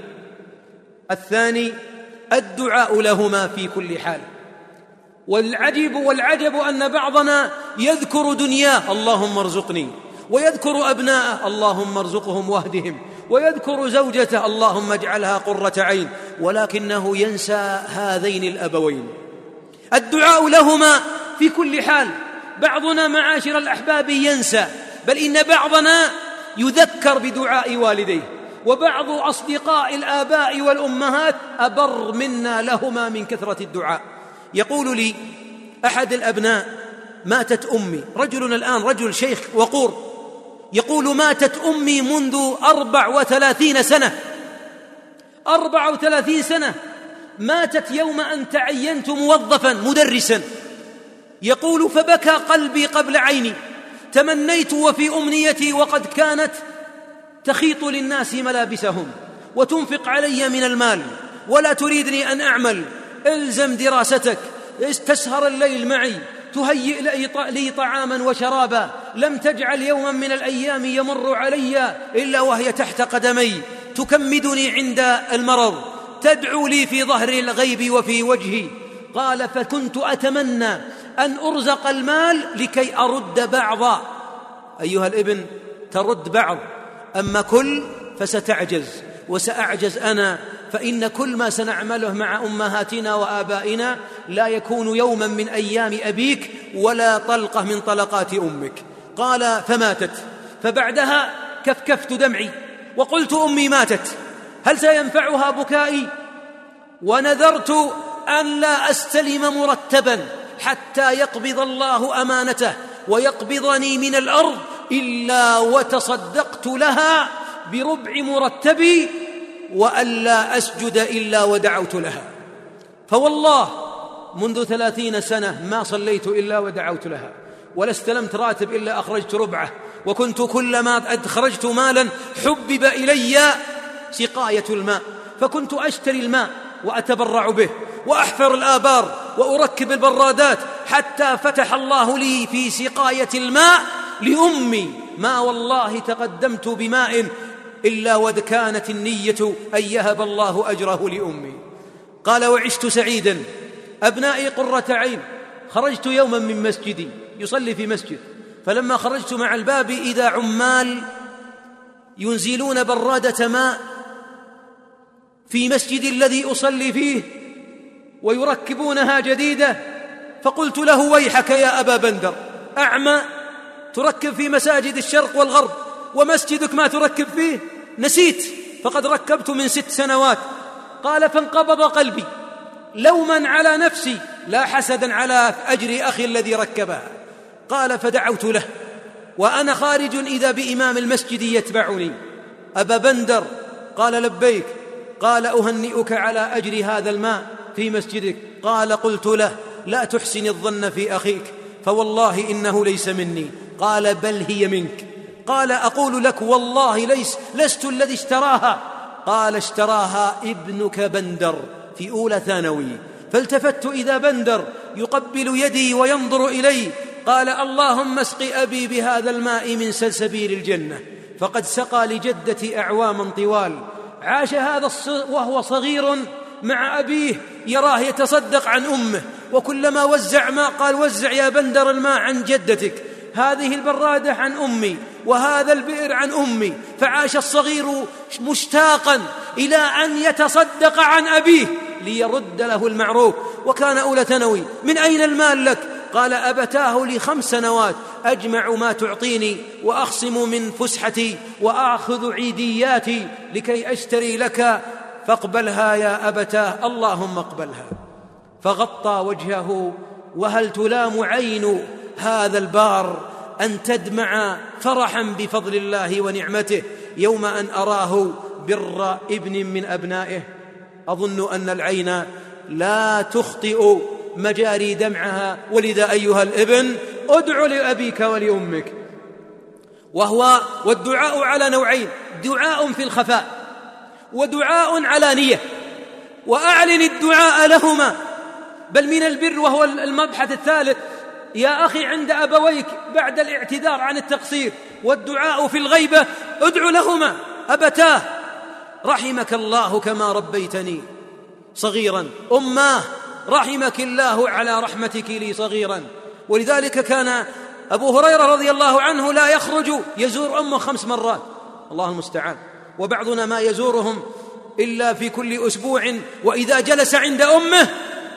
الثاني الدعاء لهما في كل حال. والعجب والعجب أن بعضنا يذكر دنياه اللهم ارزقني، ويذكر أبناءه اللهم ارزقهم واهدهم، ويذكر زوجته اللهم اجعلها قرة عين، ولكنه ينسى هذين الأبوين. الدعاء لهما في كل حال. بعضنا معاشر الأحباب ينسى، بل إن بعضنا يذكر بدعاء والديه، وبعض أصدقاء الآباء والأمهات أبر منا لهما من كثرة الدعاء. يقول لي أحد الأبناء ماتت أمي، رجل الآن رجل شيخ وقور، يقول ماتت أمي منذ أربع وثلاثين سنة، أربع وثلاثين سنة، ماتت يوم أن تعينت موظفا مدرسا. يقول فبكى قلبي قبل عيني، تمنيت وفي أمنيتي وقد كانت تخيط للناس ملابسهم وتنفق علي من المال ولا تريدني أن أعمل، الزم دراستك، تسهر الليل معي، تهيئ لي طعاما وشرابا، لم تجعل يوما من الأيام يمر علي إلا وهي تحت قدمي، تكمدني عند المرض، تدعو لي في ظهر الغيب وفي وجهي. قال فكنت أتمنى أن أرزق المال لكي أرد بعضا. أيها الابن، ترد بعض، أما كل فستعجز وسأعجز أنا، فإن كل ما سنعمله مع أمهاتنا وآبائنا لا يكون يوما من أيام أبيك ولا طلقة من طلقات أمك. قال فماتت، فبعدها كفكفت دمعي وقلت أمي ماتت، هل سينفعها بكائي؟ ونذرت أن لا أستلم مرتبا حتى يقبض الله أمانته ويقبضني من الأرض إلا وتصدقت لها بربع مرتبي، وألا أسجد إلا ودعوت لها. فوالله منذ ثلاثين سنة ما صليت إلا ودعوت لها، ولا استلمت راتب إلا أخرجت ربعه، وكنت كلما أخرجت مالا حبب إلي سقاية الماء، فكنت أشتري الماء وأتبرع به وأحفر الآبار وأركب البرادات، حتى فتح الله لي في سقاية الماء لأمي. ما والله تقدمت بماء إلا وذ كانت النية أن يهب الله أجره لأمي. قال: وعشت سعيدا، أبنائي قرة عين. خرجت يوما من مسجدي، يصلي في مسجد، فلما خرجت مع الباب إذا عمال ينزلون برادة ماء في مسجد الذي أصلي فيه ويركبونها جديدة، فقلت له: ويحك يا أبا بندر، أعمى تركب في مساجد الشرق والغرب ومسجدك ما تركب فيه؟ نسيت، فقد ركبت من ست سنوات. قال: فانقبض قلبي لوما على نفسي لا حسدا على أجر أخي الذي ركبها. قال: فدعوت له وأنا خارج إذا بإمام المسجد يتبعني: أبا بندر. قال: لبيك. قال: أهنئك على أجر هذا الماء في مسجدك. قال: قلت له: لا تحسن الظن في أخيك، فوالله إنه ليس مني. قال: بل هي منك. قال: أقول لك والله ليس لست الذي اشتراها. قال: اشتراها ابنك بندر في أولى ثانوي. فالتفت إذا بندر يقبل يدي وينظر إلي. قال: اللهم اسق أبي بهذا الماء من سلسبيل الجنة، فقد سقى لجدتي أعواما طوال. عاش هذا وهو صغير مع أبيه يراه يتصدق عن أمه، وكلما وزع ماء قال: وزع يا بندر الماء عن جدتك، هذه البرادة عن أمي، وهذا البئر عن أمي. فعاش الصغير مشتاقا إلى أن يتصدق عن أبيه ليرد له المعروف. وكان أولى ثانوي. من أين المال لك؟ قال: أبتاه لي خمس سنوات أجمع ما تعطيني وأخصم من فسحتي وأخذ عيدياتي لكي أشتري لك، فاقبلها يا أبتاه، اللهم اقبلها. فغطى وجهه: وهل تلام عين هذا البار أن تدمع فرحا بفضل الله ونعمته يوم أن أراه بر ابن من أبنائه؟ أظن أن العين لا تخطئ مجاري دمعها، ولذا أيها الابن ادع لأبيك ولأمك. وهو والدعاء على نوعين: دعاء في الخفاء ودعاء علانية، وأعلن الدعاء لهما. بل من البر، وهو المبحث الثالث يا أخي عند أبويك بعد الاعتذار عن التقصير، والدعاء في الغيبة ادع لهما: أبتاه رحمك الله كما ربيتني صغيرا، أماه رحمك الله على رحمتك لي صغيرا. ولذلك كان أبو هريرة رضي الله عنه لا يخرج يزور أمه خمس مرات، الله المستعان، وبعضنا ما يزورهم إلا في كل أسبوع. وإذا جلس عند أمه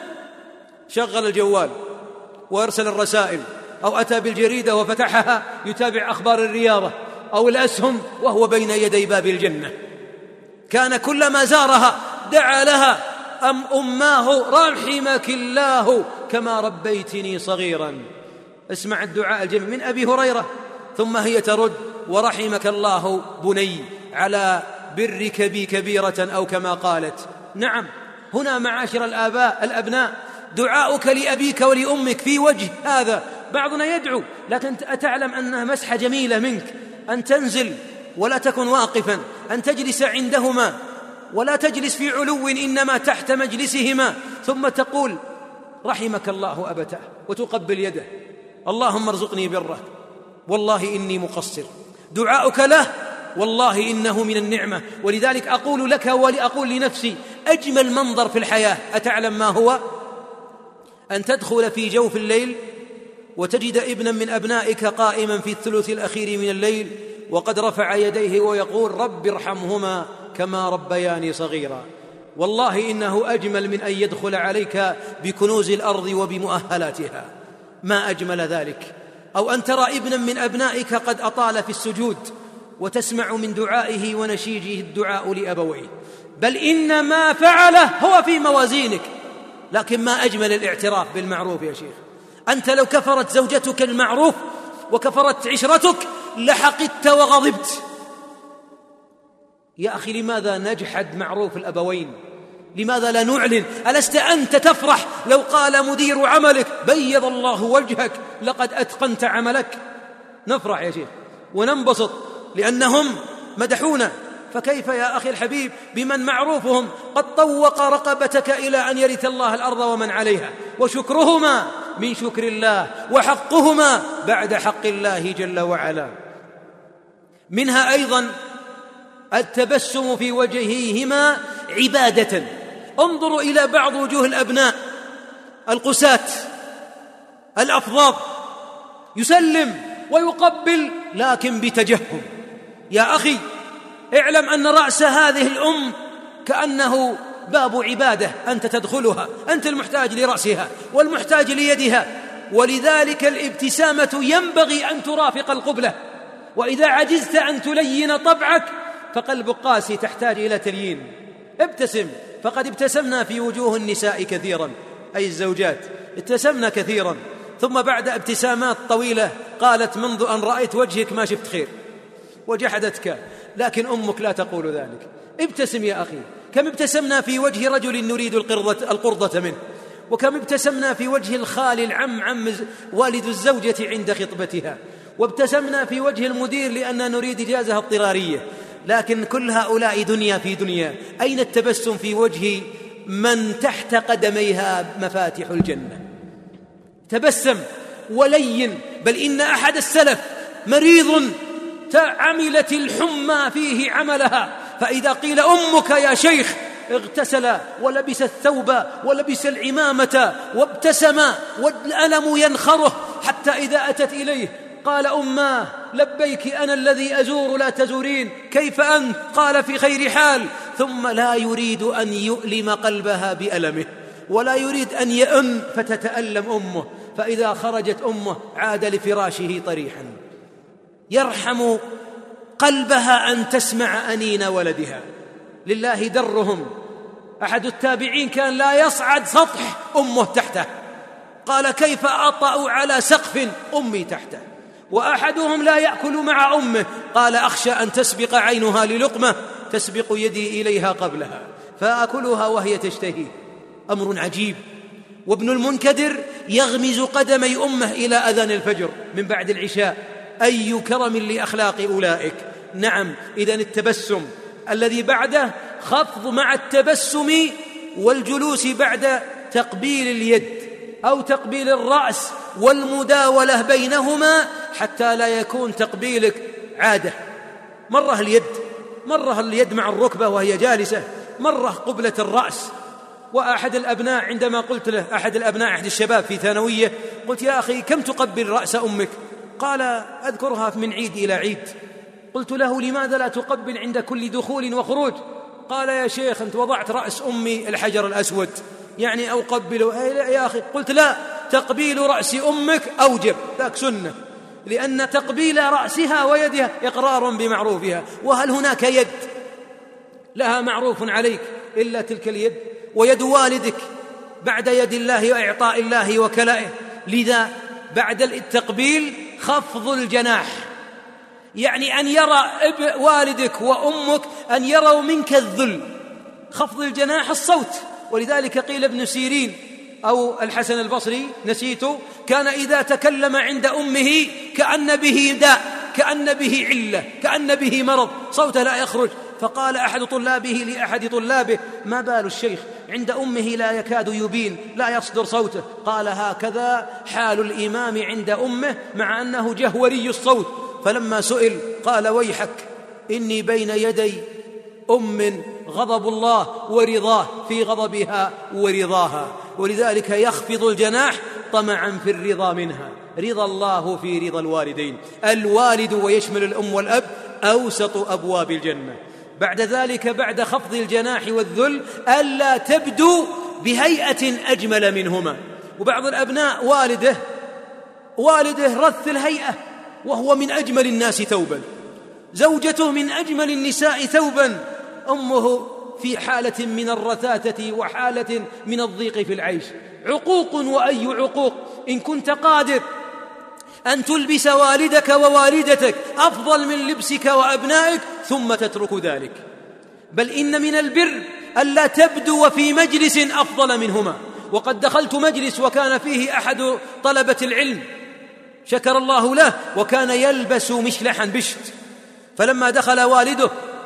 شغل الجوال وأرسل الرسائل، أو أتى بالجريدة وفتحها يتابع أخبار الرياضة أو الأسهم وهو بين يدي باب الجنة. كان كلما زارها دعا لها: أم أماه رحمك الله كما ربيتني صغيرا. اسمع الدعاء الجميل من أبي هريرة، ثم هي ترد: ورحمك الله بني على برك بي كبيرة، أو كما قالت. نعم، هنا معاشر الآباء الأبناء دعاؤك لأبيك ولأمك في وجه هذا. بعضنا يدعو، لكن أتعلم أنها مسحة جميلة منك أن تنزل ولا تكن واقفا، أن تجلس عندهما ولا تجلس في علو، إنما تحت مجلسهما، ثم تقول: رحمك الله أبتاه، وتقبل يده: اللهم ارزقني بره، والله إني مقصر. دعاؤك له والله إنه من النعمة. ولذلك أقول لك ولأقول لنفسي: أجمل منظر في الحياة أتعلم ما هو؟ أن تدخل في جوف الليل وتجد ابنا من أبنائك قائما في الثلث الأخير من الليل وقد رفع يديه ويقول: رب ارحمهما كما ربياني صغيرا. والله إنه أجمل من أن يدخل عليك بكنوز الأرض وبمؤهلاتها، ما أجمل ذلك. أو أن ترى ابنا من أبنائك قد أطال في السجود وتسمع من دعائه ونشيجه الدعاء لأبويه. بل إن ما فعله هو في موازينك. لكن ما أجمل الاعتراف بالمعروف يا شيخ. أنت لو كفرت زوجتك المعروف وكفرت عشرتك لحقدت وغضبت. يا أخي لماذا نجحد معروف الأبوين؟ لماذا لا نعلن؟ ألست أنت تفرح لو قال مدير عملك: بيض الله وجهك لقد أتقنت عملك؟ نفرح يا شيخ وننبسط لأنهم مدحونا. فكيف يا أخي الحبيب بمن معروفهم قد طوق رقبتك إلى أن يرث الله الأرض ومن عليها، وشكرهما من شكر الله، وحقهما بعد حق الله جل وعلا. منها أيضا التبسم في وجهيهما عبادة. انظروا إلى بعض وجوه الأبناء القساة الأفضاض، يسلم ويقبل لكن بتجهم. يا أخي اعلم أن رأس هذه الأم كأنه باب عبادة أنت تدخلها، أنت المحتاج لرأسها والمحتاج ليدها، ولذلك الابتسامة ينبغي أن ترافق القبلة. وإذا عجزت أن تلين طبعك فقلبك قاسي تحتاج إلى تليين. ابتسم، فقد ابتسمنا في وجوه النساء كثيرا، أي الزوجات ابتسمنا كثيرا، ثم بعد ابتسامات طويلة قالت منذ أن رأيت وجهك ما شفت خير وجحدتك، لكن أمك لا تقول ذلك. ابتسم يا أخي. كم ابتسمنا في وجه رجل نريد القرضة, القرضة منه، وكم ابتسمنا في وجه الخال العم عم والد الزوجة عند خطبتها، وابتسمنا في وجه المدير لأننا نريد إجازة اضطرارية. لكن كل هؤلاء دنيا في دنيا. أين التبسم في وجه من تحت قدميها مفاتيح الجنة؟ تبسم ولين. بل إن أحد السلف مريض عملت الحمى فيه عملها، فإذا قيل أمك يا شيخ اغتسل ولبس الثوب ولبس العمامة وابتسم والألم ينخره، حتى إذا أتت إليه قال أماه لبيك أنا الذي أزور لا تزورين، كيف أنت؟ قال في خير حال، ثم لا يريد أن يؤلم قلبها بألمه ولا يريد أن يئن فتتألم أمه، فإذا خرجت أمه عاد لفراشه طريحا. يرحم قلبها أن تسمع أنين ولدها. لله درهم. أحد التابعين كان لا يصعد سطح أمه تحته، قال كيف أطأ على سقف أمي تحته. وأحدهم لا يأكل مع أمه، قال أخشى أن تسبق عينها للقمة تسبق يدي إليها قبلها فأكلها وهي تشتهي. أمر عجيب. وابن المنكدر يغمز قدمي أمه إلى أذان الفجر من بعد العشاء. أي كرم لأخلاق أولئك. نعم، إذن التبسم الذي بعده خفض مع التبسم والجلوس بعد تقبيل اليد أو تقبيل الرأس والمداولة بينهما، حتى لا يكون تقبيلك عادة. مرة اليد مرة اليد مع الركبة وهي جالسة، مرة قبلة الرأس. وأحد الأبناء عندما قلت له، أحد الأبناء أحد الشباب في ثانوية، قلت يا أخي كم تقبل رأس أمك؟ قال أذكرها من عيد إلى عيد. قلت له لماذا لا تقبل عند كل دخول وخروج؟ قال يا شيخ أنت وضعت رأس أمي الحجر الأسود، يعني أو قبله يا أخي. قلت لا، تقبيل رأس أمك أوجب، ذاك سنة، لأن تقبيل رأسها ويدها إقرار بمعروفها. وهل هناك يد لها معروف عليك إلا تلك اليد؟ ويد والدك بعد يد الله وإعطاء الله وكلائه. لذا بعد التقبيل خفض الجناح، يعني أن يرى والدك وأمك أن يروا منك الذل. خفض الجناح الصوت. ولذلك قيل ابن سيرين أو الحسن البصري نسيته، كان إذا تكلم عند أمه كأن به داء، كأن به علة، كأن به مرض، صوته لا يخرج. فقال أحد طلابه لأحد طلابه ما بال الشيخ عند أمه لا يكاد يبين، لا يصدر صوته؟ قال هكذا حال الإمام عند أمه مع أنه جهوري الصوت. فلما سئل قال ويحك إني بين يدي أم غضب الله ورضاه في غضبها ورضاها. ولذلك يخفض الجناح طمعا في الرضا منها. رضا الله في رضا الوالدين. الوالد ويشمل الأم والأب أوسط أبواب الجنة. بعد ذلك بعد خفض الجناح والذل ألا تبدو بهيئة أجمل منهما. وبعض الأبناء والده والده رث الهيئة وهو من أجمل الناس ثوبا، زوجته من أجمل النساء ثوبا، أمه في حالة من الرثاثة وحالة من الضيق في العيش. عقوق وأي عقوق. إن كنت قادر أن تلبس والدك ووالدتك أفضل من لبسك وأبنائك ثم تترك ذلك. بل إن من البر ألا تبدو في مجلس أفضل منهما. وقد دخلت مجلس وكان فيه أحد طلبة العلم شكر الله له، وكان يلبس مشلحا بشت، فلما دخل والده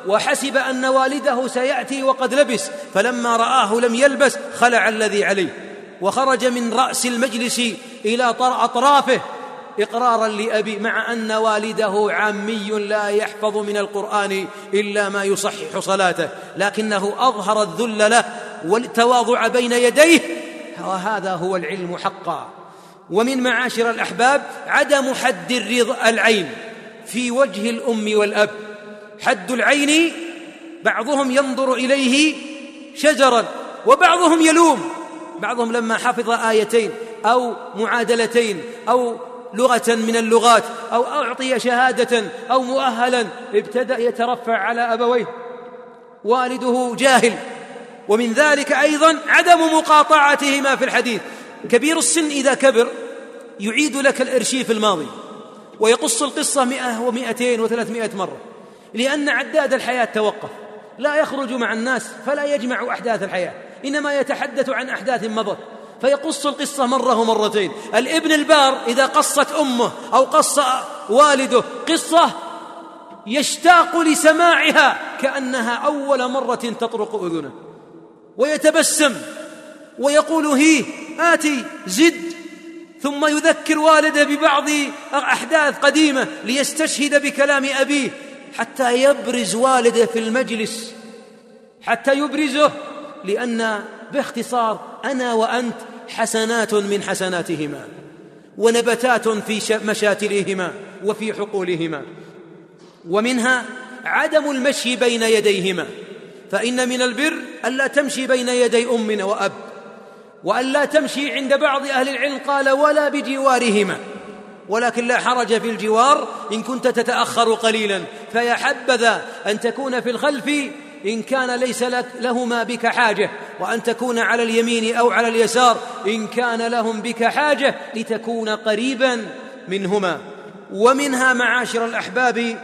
وحسب أن والده سيأتي وقد لبس، فلما رآه لم يلبس خلع الذي عليه وخرج من رأس المجلس إلى أطرافه إقرارا لأبي، مع أن والده عامي لا يحفظ من القرآن إلا ما يصحح صلاته، لكنه أظهر الذل له والتواضع بين يديه، وهذا هو العلم حقا. ومن معاشر الأحباب عدم حد الرضا العين في وجه الأم والأب. حد العين بعضهم ينظر إليه شجرا وبعضهم يلوم، بعضهم لما حفظ آيتين أو معادلتين أو لغة من اللغات أو أعطي شهادة أو مؤهلا ابتدأ يترفع على أبويه، والده جاهل. ومن ذلك أيضا عدم مقاطعتهما في الحديث. كبير السن إذا كبر يعيد لك الإرشيف الماضي ويقص القصة مئة ومئتين وثلاثمائة مرة، لأن عداد الحياة توقف، لا يخرج مع الناس فلا يجمع أحداث الحياة، إنما يتحدث عن أحداث مضت، فيقص القصة مرة ومرتين. الابن البار إذا قصت أمه أو قص والده قصة يشتاق لسماعها كأنها أول مرة تطرق أذنه، ويتبسم ويقول هي آتي زد، ثم يذكر والده ببعض أحداث قديمة ليستشهد بكلام أبيه حتى يبرز والده في المجلس، حتى يبرزه، لأن باختصار أنا وأنت حسنات من حسناتهما ونبتات في مشاتلهما وفي حقولهما. ومنها عدم المشي بين يديهما، فإن من البر ألا تمشي بين يدي أم وأب، وألا تمشي عند بعض أهل العلم قال ولا بجوارهما، ولكن لا حرج في الجوار إن كنت تتأخر قليلا، فيا حبذا أن تكون في الخلف إن كان ليس لك لهما بك حاجة، وأن تكون على اليمين أو على اليسار إن كان لهم بك حاجة، لتكون قريبا منهما. ومنها معاشر الأحباب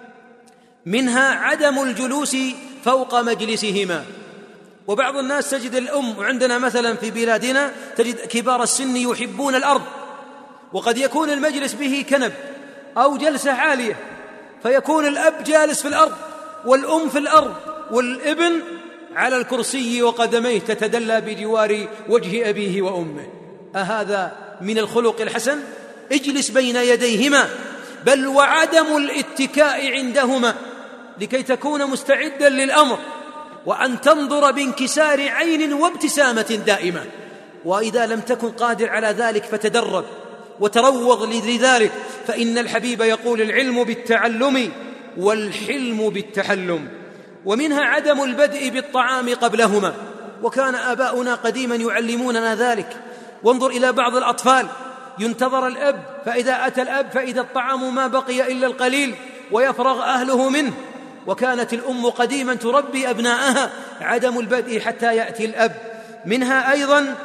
منها عدم الجلوس فوق مجلسهما. وبعض الناس تجد الأم، وعندنا مثلا في بلادنا تجد كبار السن يحبون الأرض، وقد يكون المجلس به كنب أو جلسة عالية، فيكون الأب جالس في الأرض والأم في الأرض والابن على الكرسي وقدميه تتدلى بجوار وجه أبيه وأمه. أهذا من الخلق الحسن؟ اجلس بين يديهما، بل وعدم الاتكاء عندهما لكي تكون مستعدا للأمر، وأن تنظر بانكسار عين وابتسامة دائمة. وإذا لم تكن قادر على ذلك فتدرب وتروض لذلك، فإن الحبيب يقول العلم بالتعلم والحلم بالتحلم. ومنها عدم البدء بالطعام قبلهما، وكان آباؤنا قديما يعلموننا ذلك. وانظر إلى بعض الأطفال ينتظر الأب، فإذا أتى الأب فإذا الطعام ما بقي إلا القليل ويفرغ أهله منه. وكانت الأم قديما تربي أبناءها عدم البدء حتى يأتي الأب. منها أيضا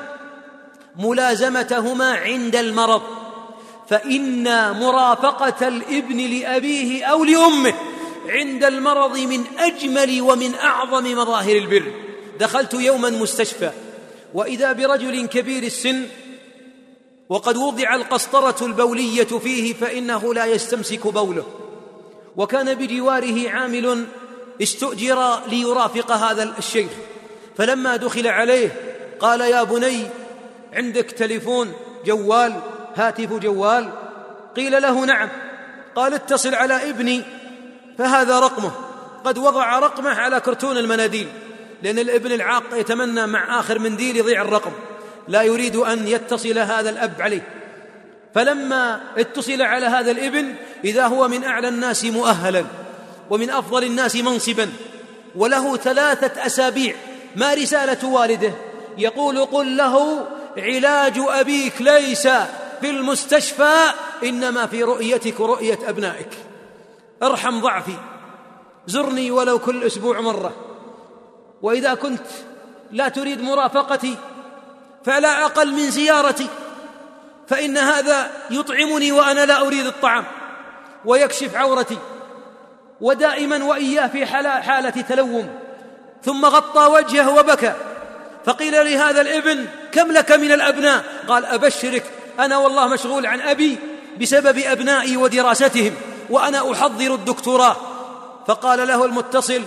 ملازمتهما عند المرض، فإن مرافقة الابن لأبيه أو لأمه عند المرض من أجمل ومن أعظم مظاهر البر. دخلت يوما مستشفى وإذا برجل كبير السن وقد وضع القسطرة البولية فيه فإنه لا يستمسك بوله، وكان بجواره عامل استؤجر ليرافق هذا الشيخ. فلما دخل عليه قال يا بني عندك تليفون جوال هاتف جوال؟ قيل له نعم. قال اتصل على ابني فهذا رقمه. قد وضع رقمه على كرتون المناديل، لأن الابن العاق يتمنى مع آخر منديل يضيع الرقم، لا يريد أن يتصل هذا الأب عليه. فلما اتصل على هذا الابن إذا هو من أعلى الناس مؤهلا ومن أفضل الناس منصبا، وله ثلاثة أسابيع ما رسالة والده يقول قل له علاج أبيك ليس في المستشفى إنما في رؤيتك ورؤية أبنائك، ارحم ضعفي، زرني ولو كل أسبوع مرة، وإذا كنت لا تريد مرافقتي فلا أقل من زيارتي، فإن هذا يطعمني وأنا لا أريد الطعام ويكشف عورتي، ودائما وإياه في حالة تلوم. ثم غطى وجهه وبكى. فقيل لهذا الابن كم لك من الأبناء؟ قال أبشرك أنا والله مشغول عن أبي بسبب أبنائي ودراستهم، وأنا أحضر الدكتوراه. فقال له المتصل: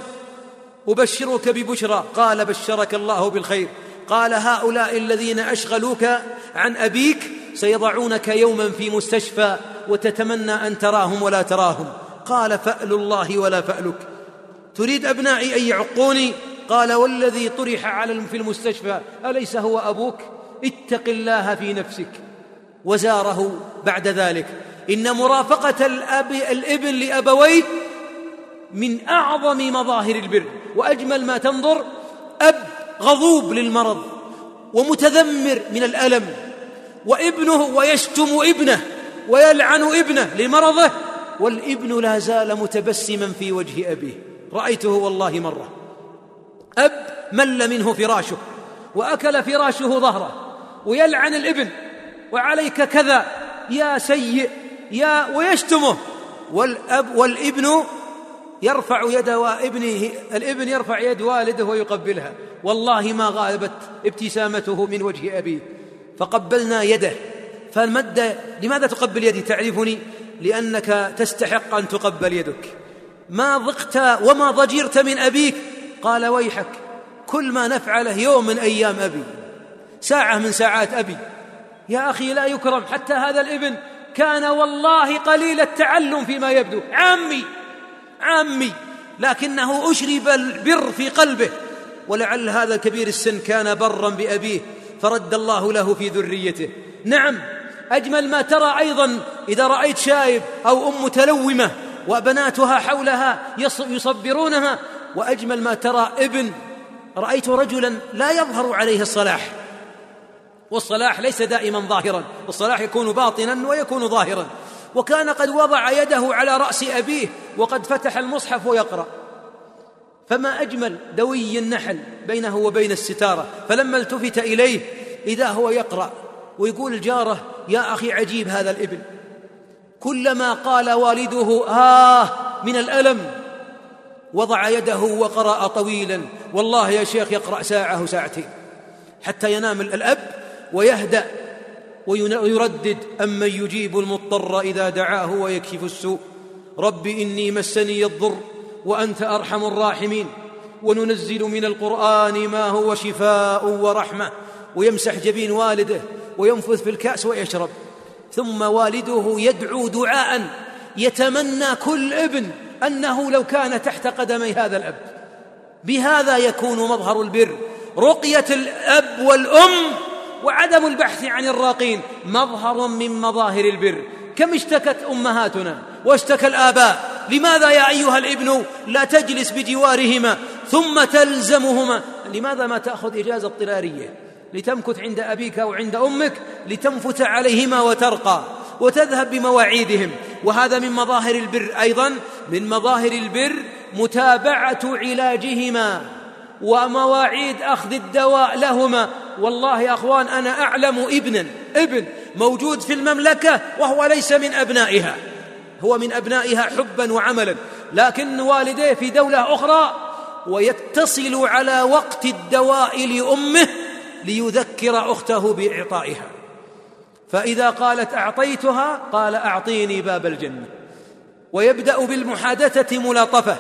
أبشرك ببشرى. قال: بشرك الله بالخير. قال: هؤلاء الذين أشغلوك عن أبيك سيضعونك يوما في مستشفى وتتمنى أن تراهم ولا تراهم. قال: فأل الله ولا فألك. تريد أبنائي أن يعقوني؟ قال: والذي طرح على في المستشفى أليس هو أبوك؟ اتق الله في نفسك. وزاره بعد ذلك. إن مرافقة الأب الابن لأبويه من أعظم مظاهر البر، وأجمل ما تنظر أب غضوب للمرض ومتذمر من الألم، وابنه ويشتم ابنه ويلعن ابنه لمرضه، والابن لا زال متبسما في وجه أبيه. رأيته والله مرة، أب مل منه فراشه وأكل فراشه ظهره ويلعن الابن: وعليك كذا يا سيء يا، ويشتمه، والأب والابن يرفع يد ابنه، الابن يرفع يد والده ويقبلها. والله ما غابت ابتسامته من وجه أبيه، فقبلنا يده فمد: لماذا تقبل يدي؟ تعرفني؟ لأنك تستحق أن تقبل يدك. ما ضقت وما ضجرت من أبيك. قال: ويحك، كل ما نفعله يوم من أيام أبي، ساعة من ساعات أبي. يا أخي لا يكرم. حتى هذا الابن كان والله قليل التعلم فيما يبدو، عامي عامي، لكنه أشرب البر في قلبه، ولعل هذا كبير السن كان برا بأبيه فرد الله له في ذريته. نعم، أجمل ما ترى أيضا إذا رأيت شايب أو أم متلومة وبناتها حولها يصبرونها، وأجمل ما ترى ابن. رأيت رجلا لا يظهر عليه الصلاح، والصلاح ليس دائما ظاهرا، الصلاح يكون باطنا ويكون ظاهرا، وكان قد وضع يده على رأس أبيه وقد فتح المصحف ويقرأ. فما أجمل دوي النحل بينه وبين الستارة. فلما التفت إليه إذا هو يقرأ ويقول جاره: يا أخي عجيب هذا الابن، كلما قال والده آه من الألم وضع يده وقرأ طويلا. والله يا شيخ يقرأ ساعة وساعتين حتى ينام الأب ويهدأ ويردد: أمن يجيب المضطر إذا دعاه ويكشف السوء، رب إني مسني الضر وأنت أرحم الراحمين، وننزل من القرآن ما هو شفاء ورحمة. ويمسح جبين والده وينفث في الكأس ويشرب. ثم والده يدعو دعاء يتمنى كل ابن أنه لو كان تحت قدمي هذا الأب. بهذا يكون مظهر البر. رقية الأب والأم وعدم البحث عن الراقين مظهر من مظاهر البر. كم اشتكت أمهاتنا واشتكى الآباء: لماذا يا أيها الابن لا تجلس بجوارهما ثم تلزمهما؟ لماذا ما تأخذ إجازة اضطرارية لتمكث عند أبيك أو عند أمك لتنفت عليهما وترقى وتذهب بمواعيدهم؟ وهذا من مظاهر البر. أيضا من مظاهر البر متابعة علاجهما ومواعيد أخذ الدواء لهما. والله يا أخوان أنا أعلم ابنا ابن موجود في المملكة وهو ليس من أبنائها، هو من أبنائها حبا وعملا، لكن والديه في دولة أخرى، ويتصل على وقت الدواء لأمه ليذكر أخته بإعطائها. فإذا قالت أعطيتها قال: أعطيني باب الجنة. ويبدأ بالمحادثة ملاطفة: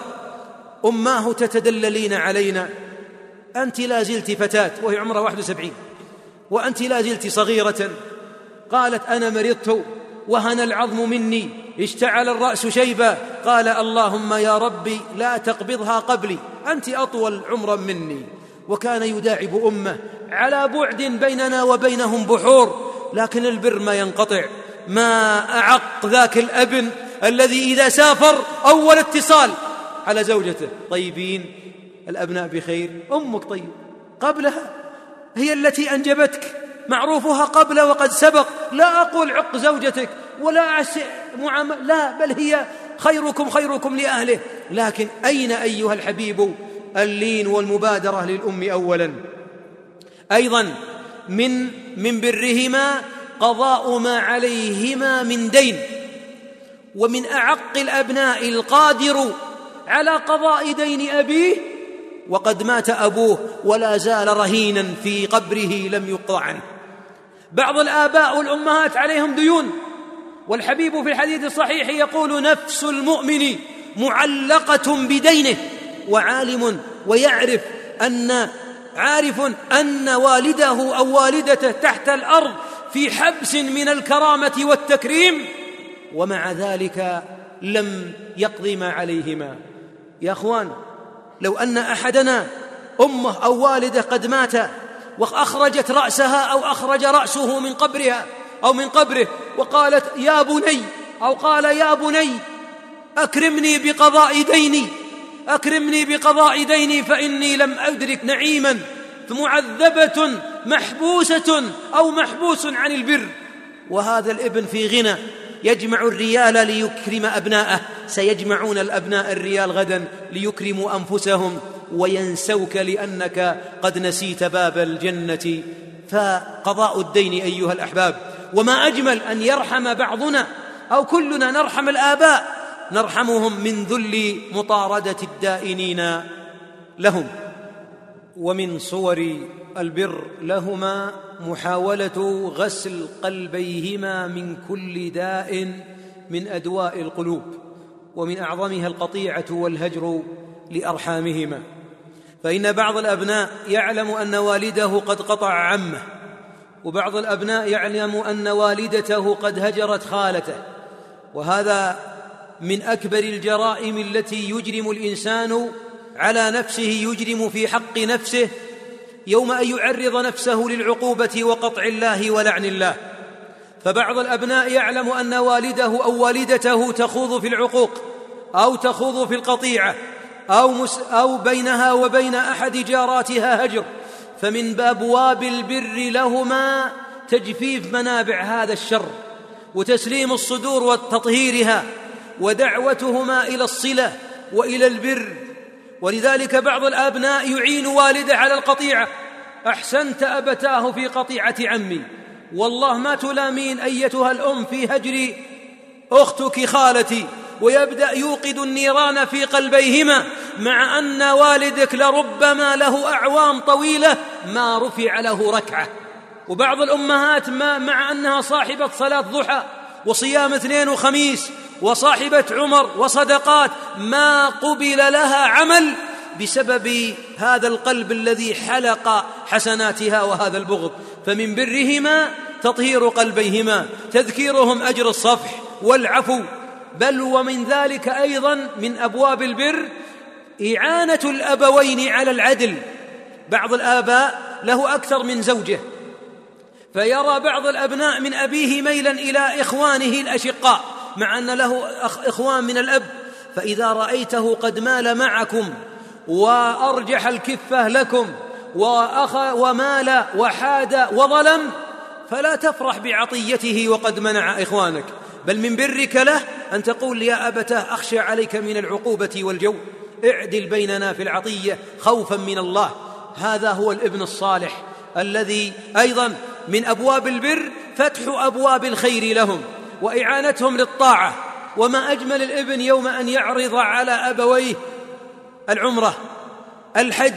أماه تتدللين علينا، أنت لا زلت فتاة، وهي عمرها واحد وسبعين، وأنت لا زلت صغيرة. قالت: أنا مرضت وهن العظم مني، اشتعل الرأس شيبا. قال: اللهم يا ربي لا تقبضها قبلي، أنت أطول عمرا مني. وكان يداعب أمه على بعد بيننا وبينهم بحور، لكن البر ما ينقطع. ما أعق ذاك الأب الذي إذا سافر أول اتصال على زوجته: طيبين، الأبناء بخير، أمك طيب، قبلها هي التي أنجبتك، معروفها قبل وقد سبق. لا أقول عق زوجتك ولا أسئ معامل، لا، بل هي خيركم خيركم لأهله. لكن أين أيها الحبيب اللين والمبادرة للأم أولا؟ أيضا من من برهما قضاء ما عليهما من دين. ومن أعق الأبناء القادر على قضاء دين أبيه وقد مات أبوه ولا زال رهينا في قبره لم يقضى عنه. بعض الآباء والأمهات عليهم ديون، والحبيب في الحديث الصحيح يقول: نفس المؤمن معلقة بدينه، وعالم ويعرف أن عارف أن والده أو والدته تحت الأرض في حبس من الكرامة والتكريم، ومع ذلك لم يقضي ما عليهما. يا أخوان، لو أن أحدنا أمه أو والده قد مات وأخرجت رأسها أو أخرج رأسه من قبرها أو من قبره وقالت يا بني أو قال يا بني أكرمني بقضاء ديني أكرمني بقضاء ديني فإني لم أدرك نعيما، فمعذبة محبوسة أو محبوس عن البر، وهذا الابن في غنى يجمع الريال ليكرم أبناءه، سيجمعون الأبناء الريال غدا ليكرموا أنفسهم وينسوك لأنك قد نسيت باب الجنة. فقضاء الدين أيها الأحباب، وما أجمل أن يرحم بعضنا أو كلنا نرحم الآباء، نرحمهم من ذل مطاردة الدائنين لهم. ومن صور البر لهما محاولة غسل قلبيهما من كل داء من أدواء القلوب، ومن أعظمها القطيعة والهجر لأرحامهما. فإن بعض الأبناء يعلم أن والده قد قطع عمه، وبعض الأبناء يعلم أن والدته قد هجرت خالته، وهذا من أكبر الجرائم التي يجرم الإنسان على نفسه، يجرم في حق نفسه يوم أن يعرض نفسه للعقوبة وقطع الله ولعن الله. فبعض الأبناء يعلم أن والده أو والدته تخوض في العقوق أو تخوض في القطيعة أو, مس أو بينها وبين أحد جاراتها هجر، فمن أبواب البر لهما تجفيف منابع هذا الشر وتسليم الصدور وتطهيرها ودعوتهما إلى الصلة وإلى البر. ولذلك بعض الأبناء يعين والده على القطيعة، أحسنت أبتاه في قطيعة عمي، والله ما تلامين أيتها الأم في هجر أختك خالتي، ويبدأ يوقد النيران في قلبيهما، مع أن والدك لربما له أعوام طويلة ما رفع له ركعة. وبعض الأمهات ما مع أنها صاحبة صلاة ضحى وصيام اثنين وخميس وصاحبة عمر وصدقات ما قبل لها عمل بسبب هذا القلب الذي حلق حسناتها وهذا البغض. فمن برهما تطهير قلبيهما، تذكيرهم أجر الصفح والعفو، بل ومن ذلك أيضا من أبواب البر إعانة الأبوين على العدل. بعض الآباء له أكثر من زوجة، فيرى بعض الأبناء من أبيه ميلا إلى إخوانه الأشقاء مع أن له إخوان من الأب، فإذا رأيته قد مال معكم وأرجح الكفة لكم وأخ ومال وحاد وظلم، فلا تفرح بعطيته وقد منع إخوانك، بل من برك له أن تقول يا أبتاه أخشى عليك من العقوبة والجو، اعدل بيننا في العطية خوفا من الله. هذا هو الابن الصالح الذي أيضا من أبواب البر فتح أبواب الخير لهم وإعانتهم للطاعة. وما أجمل الابن يوم أن يعرض على أبويه العمرة الحج،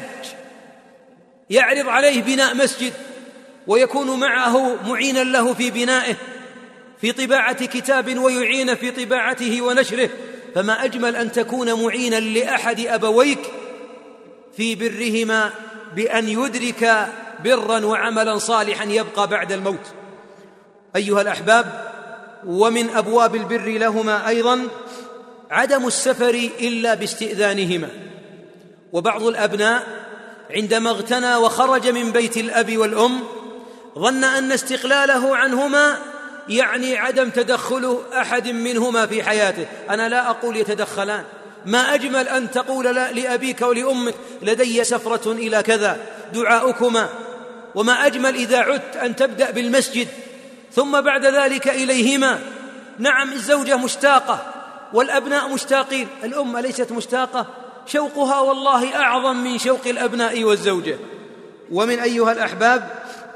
يعرض عليه بناء مسجد ويكون معه معينا له في بنائه، في طباعة كتاب ويعين في طباعته ونشره. فما أجمل أن تكون معينا لأحد أبويك في برهما بأن يدرك برا وعملا صالحا يبقى بعد الموت. أيها الأحباب، ومن أبواب البر لهما أيضا عدم السفر إلا باستئذانهما. وبعض الأبناء عندما اغتنى وخرج من بيت الأب والأم ظن أن استقلاله عنهما يعني عدم تدخل أحد منهما في حياته. أنا لا أقول يتدخلان، ما أجمل أن تقول لأبيك ولأمك لدي سفرة إلى كذا دعاؤكما، وما أجمل إذا عدت أن تبدأ بالمسجد ثم بعد ذلك إليهما. نعم الزوجة مشتاقة والأبناء مشتاقين، الأم ليست مشتاقة؟ شوقها والله أعظم من شوق الأبناء والزوجة. ومن أيها الأحباب،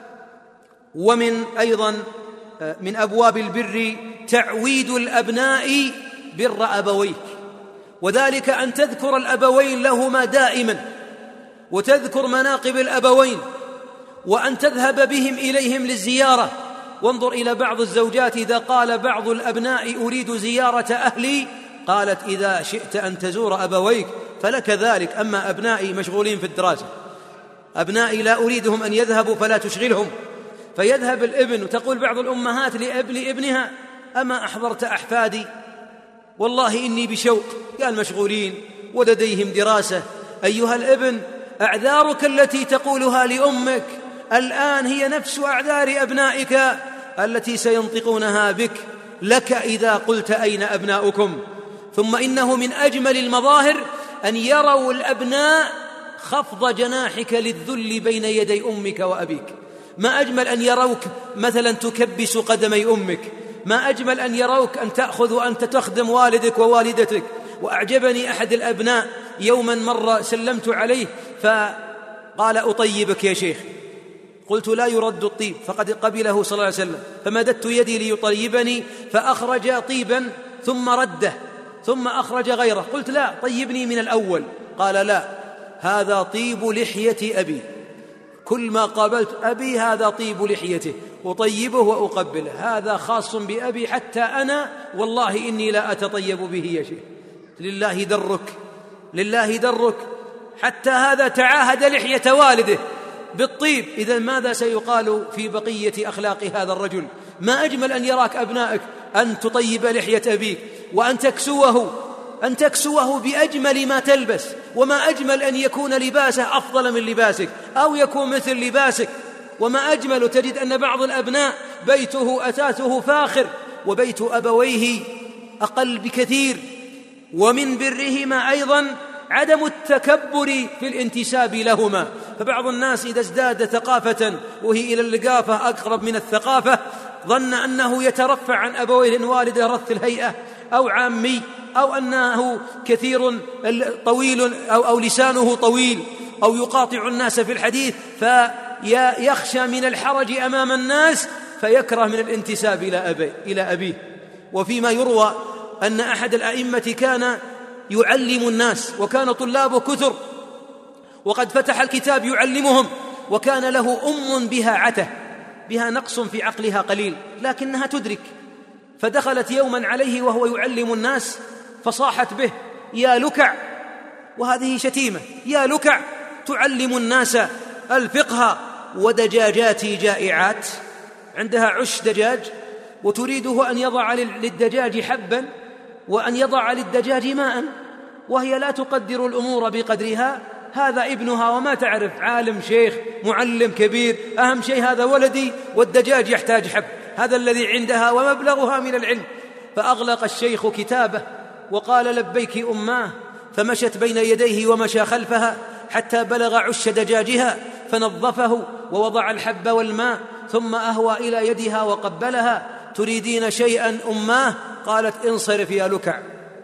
ومن أيضا من أبواب البر تعويد الأبناء بر أبويك، وذلك أن تذكر الأبوين لهما دائما وتذكر مناقب الأبوين وأن تذهب بهم إليهم للزيارة. وانظر إلى بعض الزوجات إذا قال بعض الأبناء أريد زيارة أهلي قالت إذا شئت أن تزور أبويك فلك ذلك، أما أبنائي مشغولين في الدراسة، أبنائي لا أريدهم أن يذهبوا فلا تشغلهم. فيذهب الابن، وتقول بعض الأمهات لأب لابنها أما أحضرت أحفادي؟ والله إني بشوق. قال مشغولين ولديهم دراسة. أيها الابن، أعذارك التي تقولها لأمك الآن هي نفس أعذار أبنائك التي سينطقونها بك لك إذا قلت أين أبناؤكم. ثم إنه من أجمل المظاهر أن يروا الأبناء خفض جناحك للذل بين يدي أمك وأبيك. ما أجمل أن يروك مثلا تكبس قدمي أمك، ما أجمل أن يروك أن تأخذ وأنت تخدم والدك ووالدتك. وأعجبني أحد الأبناء يوما مرة سلمت عليه فقال أطيبك يا شيخ، قلت لا يرد الطيب فقد قبله صلى الله عليه وسلم، فمددت يدي ليطيبني فأخرج طيبا ثم رده ثم أخرج غيره، قلت لا طيبني من الأول، قال لا هذا طيب لحية أبي، كل ما قابلت أبي هذا طيب لحيته أطيبه وأقبله، هذا خاص بأبي حتى أنا والله إني لا أتطيب به يا شيخ. لله درك لله درك، حتى هذا تعاهد لحية والده بالطيب. إذا ماذا سيقال في بقية أخلاق هذا الرجل؟ ما أجمل أن يراك أبنائك أن تطيب لحية أبيك، وأن تكسوه أن تكسوه بأجمل ما تلبس، وما أجمل أن يكون لباسه أفضل من لباسك أو يكون مثل لباسك. وما أجمل تجد أن بعض الأبناء بيته أثاثه فاخر وبيت أبويه أقل بكثير. ومن برهما أيضا عدم التكبر في الانتساب لهما، فبعض الناس إذا ازداد ثقافة وهي إلى اللقافة أقرب من الثقافة ظن أنه يترفع عن أبويه إن والده رث الهيئة أو عامي أو أنه كثير طويل أو, أو لسانه طويل أو يقاطع الناس في الحديث فيخشى من الحرج أمام الناس فيكره من الانتساب إلى, أبي إلى أبيه. وفيما يروى أن أحد الأئمة كان يعلم الناس وكان طلابه كثر وقد فتح الكتاب يعلمهم، وكان له أم بها عته، بها نقص في عقلها قليل لكنها تدرك، فدخلت يوما عليه وهو يعلم الناس فصاحت به يا لكع، وهذه شتيمة، يا لكع تعلم الناس الفقه ودجاجاتي جائعات، عندها عش دجاج وتريده أن يضع للدجاج حبا وأن يضع للدجاج ماء وهي لا تقدر الأمور بقدرها. هذا ابنها وما تعرف، عالم شيخ معلم كبير، أهم شيء هذا ولدي والدجاج يحتاج حب، هذا الذي عندها ومبلغها من العلم. فأغلق الشيخ كتابه وقال لبيك أماه، فمشت بين يديه ومشى خلفها حتى بلغ عش دجاجها فنظفه ووضع الحب والماء ثم أهوى إلى يدها وقبلها. تريدين شيئا أماه؟ قالت انصرف يا لكع.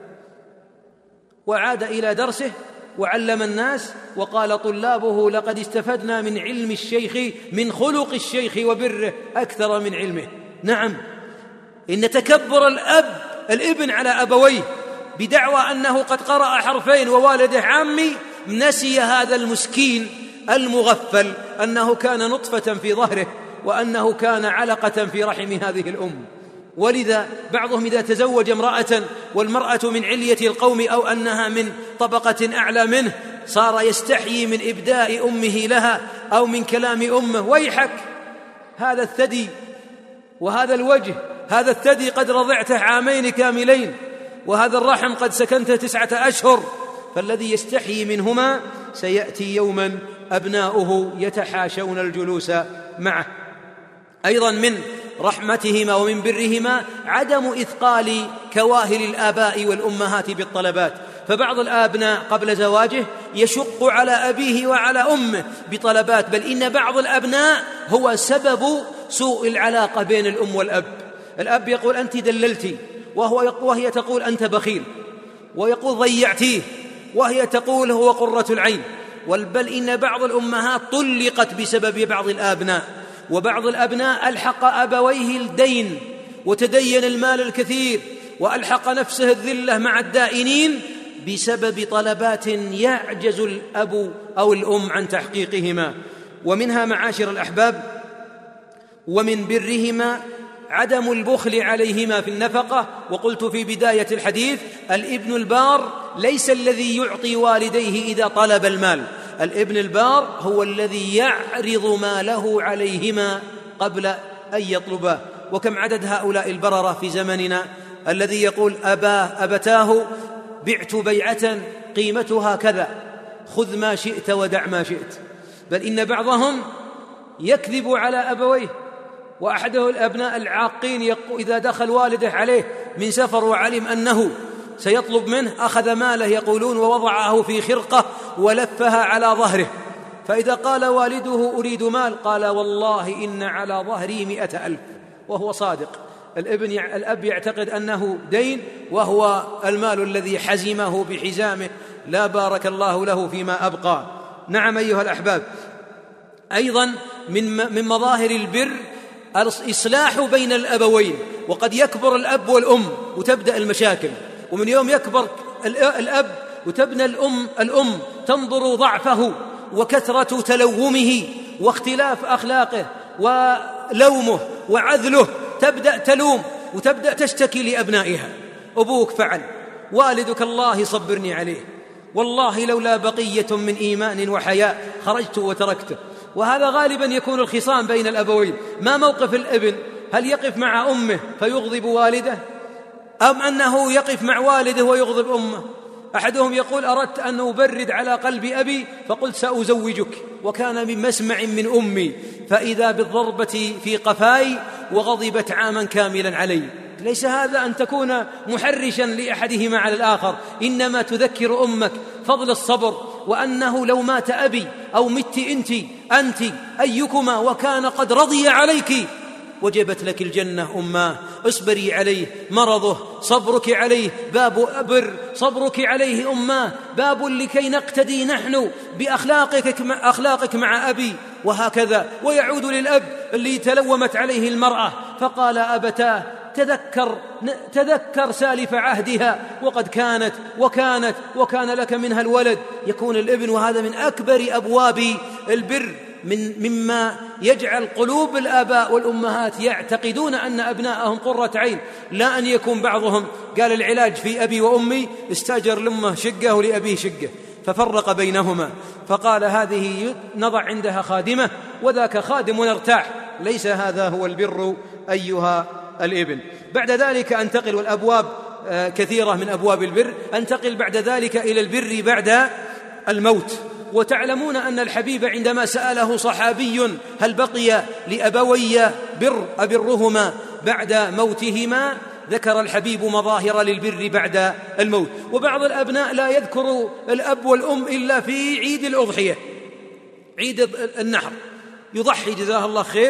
وعاد إلى درسه وعلم الناس وقال طلابه لقد استفدنا من علم الشيخ من خلق الشيخ وبره أكثر من علمه. نعم، إن تكبر الأب الابن على أبويه بدعوى أنه قد قرأ حرفين ووالده عامي، نسي هذا المسكين المغفل أنه كان نطفة في ظهره وأنه كان علقة في رحم هذه الأم. ولذا بعضهم إذا تزوج امرأة والمرأة من علية القوم أو أنها من طبقة أعلى منه صار يستحيي من إبداء أمه لها أو من كلام أمه. ويحك، هذا الثدي وهذا الوجه، هذا الثدي قد رضعته عامين كاملين وهذا الرحم قد سكنت تسعة أشهر، فالذي يستحيي منهما سيأتي يوما أبناؤه يتحاشون الجلوس معه. أيضا من رحمتهما ومن برهما عدم إثقال كواهل الآباء والأمهات بالطلبات، فبعض الآبناء قبل زواجه يشق على أبيه وعلى أمه بطلبات، بل إن بعض الأبناء هو سبب سوء العلاقة بين الأم والأب. الأب يقول أنت دللتي، وهو وهي تقول أنت بخيل، ويقول ضيعتيه وهي تقول هو قرة العين. بل إن بعض الأمهات طلقت بسبب بعض الآبناء، وبعض الأبناء ألحق أبويه الدين وتدين المال الكثير وألحق نفسه الذلة مع الدائنين بسبب طلبات يعجز الأب أو الأم عن تحقيقهما. ومنها معاشر الأحباب ومن برهما عدم البخل عليهما في النفقة. وقلت في بداية الحديث: الابن البار ليس الذي يعطي والديه إذا طلب المال، الابن البار هو الذي يعرض ماله عليهما قبل أن يطلباه. وكم عدد هؤلاء البررة في زمننا الذي يقول: أباه أبتاه بعت بيعة قيمتها كذا، خذ ما شئت ودع ما شئت. بل إن بعضهم يكذب على أبويه. وأحده الأبناء العاقين إذا دخل والده عليه من سفر وعلم أنه سيطلب منه أخذ ماله يقولون ووضعه في خرقة ولفها على ظهره، فإذا قال والده أريد مال قال: والله إن على ظهري مئة ألف، وهو صادق. الابن الأب يعتقد أنه دين وهو المال الذي حزمه بحزامه، لا بارك الله له فيما أبقى. نعم أيها الأحباب، أيضا من من مظاهر البر الإصلاح بين الأبوين. وقد يكبر الأب والأم وتبدأ المشاكل، ومن يوم يكبر الأب وتبنى الأم الأم تنظر ضعفه وكثرة تلومه واختلاف أخلاقه ولومه وعذله، تبدأ تلوم وتبدأ تشتكي لأبنائها: أبوك فعل، والدك الله صبرني عليه، والله لولا بقية من إيمان وحياء خرجت وتركته. وهذا غالبا يكون الخصام بين الأبوين. ما موقف الابن؟ هل يقف مع أمه فيغضب والده، أم أنه يقف مع والده ويغضب أمه؟ أحدهم يقول: أردت أن أبرد على قلب أبي فقلت سأزوجك، وكان من مسمع من أمي، فإذا بالضربة في قفاي وغضبت عاما كاملا علي. ليس هذا أن تكون محرشا لأحدهما على الآخر، إنما تذكر أمك فضل الصبر، وأنه لو مات أبي أو مت أنت أنت أيكما وكان قد رضي عليك وجبت لك الجنة أماه. اصبري عليه مرضه، صبرك عليه باب أبر، صبرك عليه أماه باب لكي نقتدي نحن بأخلاقك أخلاقك مع أبي. وهكذا. ويعود للأب اللي تلومت عليه المرأة فقال: أبتاه تذكر تذكر سالف عهدها، وقد كانت وكانت وكان لك منها الولد. يكون الابن، وهذا من أكبر أبواب البر، من مما يجعل قلوب الآباء والأمهات يعتقدون أن أبناءهم قرة عين، لا أن يكون بعضهم قال العلاج في أبي وأمي، استأجر لأمه شقة ولأبيه شقة ففرق بينهما، فقال هذه نضع عندها خادمة وذاك خادم ونرتاح. ليس هذا هو البر أيها الابن. بعد ذلك أنتقل، والأبواب كثيرة من أبواب البر، أنتقل بعد ذلك إلى البر بعد الموت. وتعلمون أن الحبيب عندما سأله صحابي: هل بقي لأبوي بر أبرهما بعد موتهما؟ ذكر الحبيب مظاهر للبر بعد الموت. وبعض الأبناء لا يذكر الأب والأم إلا في عيد الأضحية، عيد النحر، يضحي جزاه الله خير.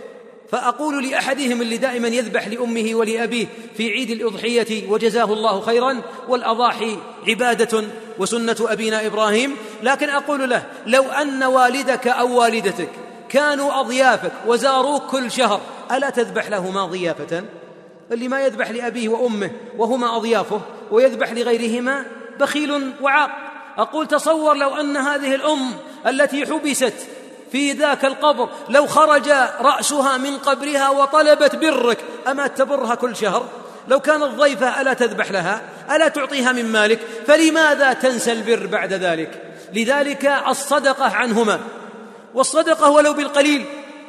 فأقول لأحدهم اللي دائما يذبح لأمه ولأبيه في عيد الأضحية وجزاه الله خيرا، والأضاحي عبادة وسنة أبينا إبراهيم، لكن أقول له: لو أن والدك أو والدتك كانوا أضيافك وزاروك كل شهر ألا تذبح لهما ضيافة؟ اللي ما يذبح لأبيه وأمه وهما أضيافه ويذبح لغيرهما بخيل وعاق. أقول تصور لو أن هذه الأم التي حبست في ذاك القبر لو خرج رأسها من قبرها وطلبت برك، أما تبرها كل شهر؟ لو كانت ضيفة ألا تذبح لها؟ ألا تعطيها من مالك؟ فلماذا تنسى البر بعد ذلك؟ لذلك الصدقة عنهما، والصدقة ولو بالقليل.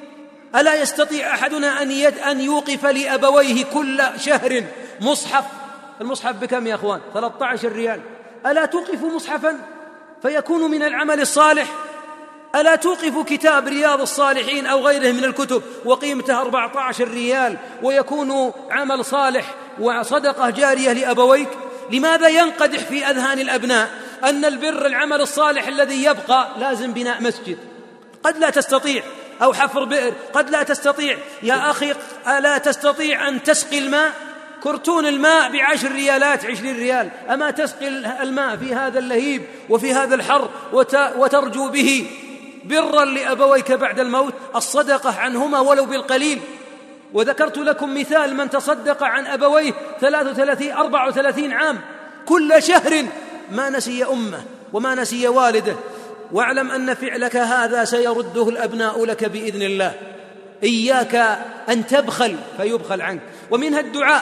ألا يستطيع أحدنا أن يد أن يوقف لأبويه كل شهر مصحف؟ المصحف بكم يا أخوان؟ ثلاثة عشر ريال. ألا توقف مصحفا فيكون من العمل الصالح؟ ألا توقف كتاب رياض الصالحين أو غيره من الكتب وقيمته أربعة عشر ريال ويكون عمل صالح وصدقة جارية لأبويك؟ لماذا ينقدح في أذهان الأبناء أن البر العمل الصالح الذي يبقى لازم بناء مسجد؟ قد لا تستطيع، أو حفر بئر، قد لا تستطيع. يا أخي ألا تستطيع أن تسقي الماء؟ كرتون الماء بعشر ريالات عشرين ريال، أما تسقي الماء في هذا اللهيب وفي هذا الحر وترجو به برا لأبويك بعد الموت؟ الصدقة عنهما ولو بالقليل. وذكرت لكم مثال من تصدق عن أبويه ثلاثة وثلاثين أربعة وثلاثين عام كل شهر ما نسي أمه وما نسي والده. واعلم أن فعلك هذا سيرده الأبناء لك بإذن الله. إياك أن تبخل فيبخل عنك. ومنها الدعاء،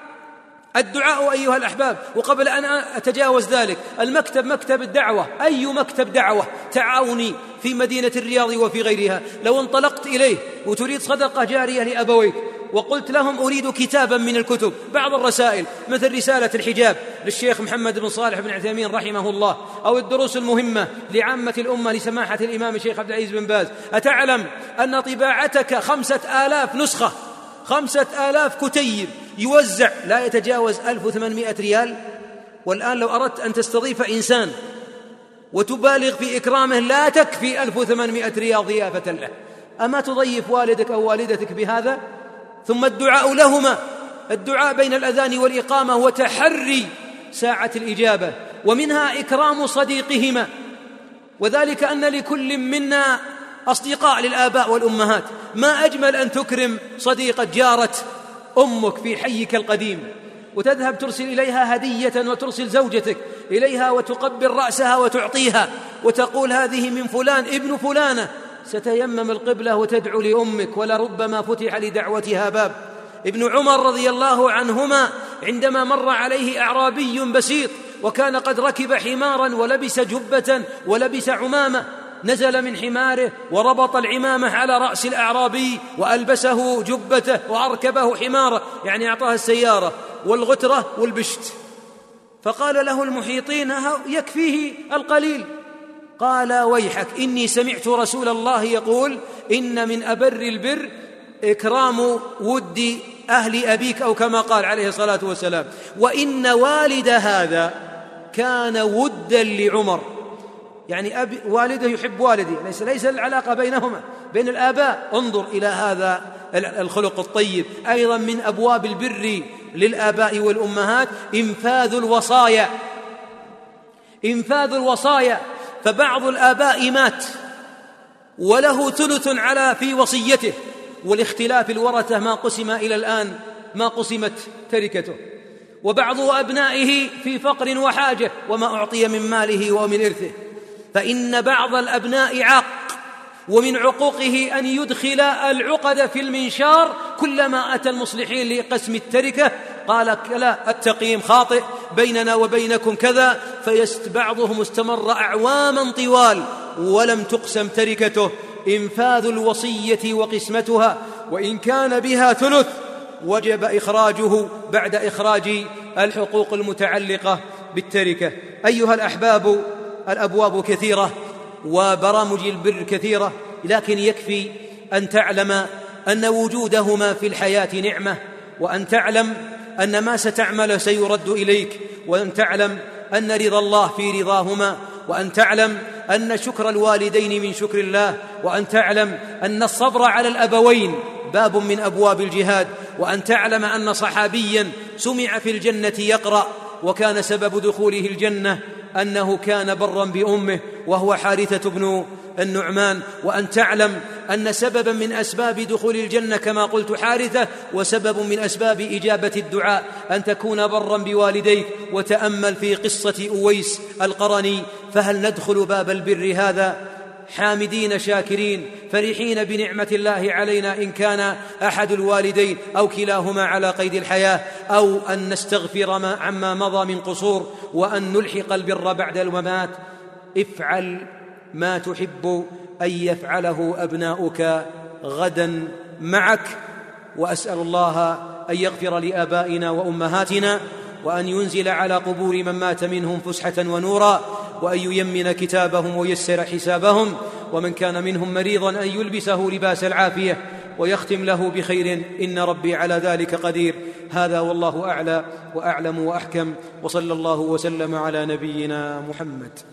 الدعاء أيها الأحباب. وقبل أن أتجاوز ذلك، المكتب مكتب الدعوة، أي مكتب دعوة تعاوني في مدينة الرياض وفي غيرها، لو انطلقت إليه وتريد صدقة جارية لأبويك وقلت لهم أريد كتابا من الكتب، بعض الرسائل مثل رسالة الحجاب للشيخ محمد بن صالح بن عثيمين رحمه الله، أو الدروس المهمة لعامة الأمة لسماحة الإمام الشيخ عبد العزيز بن باز، أتعلم أن طباعتك خمسة آلاف نسخة، خمسة آلاف كتيب يوزع لا يتجاوز ألف وثمانمائة ريال؟ والآن لو أردت أن تستضيف إنسان وتبالغ في إكرامه لا تكفي ألف وثمانمائة ريال ضيافة له، أما تضيف والدك أو والدتك بهذا؟ ثم الدعاء لهما، الدعاء بين الأذان والإقامة وتحري ساعة الإجابة. ومنها إكرام صديقهما، وذلك أن لكل منا أصدقاء للآباء والأمهات، ما أجمل أن تكرم صديقة جارة أمك في حيك القديم، وتذهب ترسل إليها هدية وترسل زوجتك إليها وتقبل رأسها وتعطيها وتقول هذه من فلان ابن فلانة، ستيمم القبلة وتدعو لأمك، ولربما فتح لدعوتها باب. ابن عمر رضي الله عنهما عندما مر عليه أعرابي بسيط وكان قد ركب حمارا ولبس جبة ولبس عمامة، نزل من حماره وربط العمامة على رأس الأعرابي وألبسه جبته وأركبه حماره، يعني أعطاه السيارة والغترة والبشت، فقال له المحيطين يكفيه القليل، قال ويحك إني سمعت رسول الله يقول إن من أبر البر إكرام ود أهل أبيك، أو كما قال عليه الصلاة والسلام، وإن والد هذا كان ودا لعمر، يعني أبي والده يحب والدي، ليس ليس العلاقة بينهما بين الآباء. انظر إلى هذا الخلق الطيب. أيضا من أبواب البر للآباء والأمهات إنفاذ الوصايا، إنفاذ الوصايا، فبعض الآباء مات وله ثلث على في وصيته، والاختلاف الورثة ما قسم إلى الآن ما قسمت تركته، وبعض أبنائه في فقر وحاجة وما أعطي من ماله ومن إرثه، فإن بعض الأبناء عاق، ومن عقوقه أن يدخل العقد في المنشار كلما أتى المصلحين لقسم التركة قال لا التقييم خاطئ بيننا وبينكم كذا، فبعضهم استمر أعواما طوال ولم تقسم تركته. إنفاذ الوصية وقسمتها، وإن كان بها ثلث وجب إخراجه بعد إخراج الحقوق المتعلقة بالتركة. أيها الأحباب، الأبواب كثيرة وبرامج البر كثيرة، لكن يكفي أن تعلم أن وجودهما في الحياة نعمة، وأن تعلم أن ما ستعمل سيرد إليك، وأن تعلم أن رضا الله في رضاهما، وأن تعلم أن شكر الوالدين من شكر الله، وأن تعلم أن الصبر على الأبوين باب من أبواب الجهاد، وأن تعلم أن صحابيا سمع في الجنة يقرأ وكان سبب دخوله الجنة أنه كان برا بأمه وهو حارثة بن النعمان، وأن تعلم أن سببا من أسباب دخول الجنة كما قلت حارثة، وسبب من أسباب إجابة الدعاء أن تكون برا بوالديك. وتأمل في قصة أويس القرني، فهل ندخل باب البر هذا حامدين شاكرين فرحين بنعمة الله علينا إن كان أحد الوالدين أو كلاهما على قيد الحياة، أو أن نستغفر ما عما مضى من قصور، وأن نلحق البر بعد الممات؟ افعل ما تحب أن يفعله أبناؤك غدا معك، وأسأل الله أن يغفر لآبائنا وأمهاتنا، وأن ينزل على قبور من مات منهم فسحة ونورا، وأن ييمن كتابهم ويسر حسابهم، ومن كان منهم مريضا أن يلبسه لباس العافية ويختم له بخير، إن ربي على ذلك قدير. هذا والله أعلى وأعلم وأحكم، وصلى الله وسلم على نبينا محمد.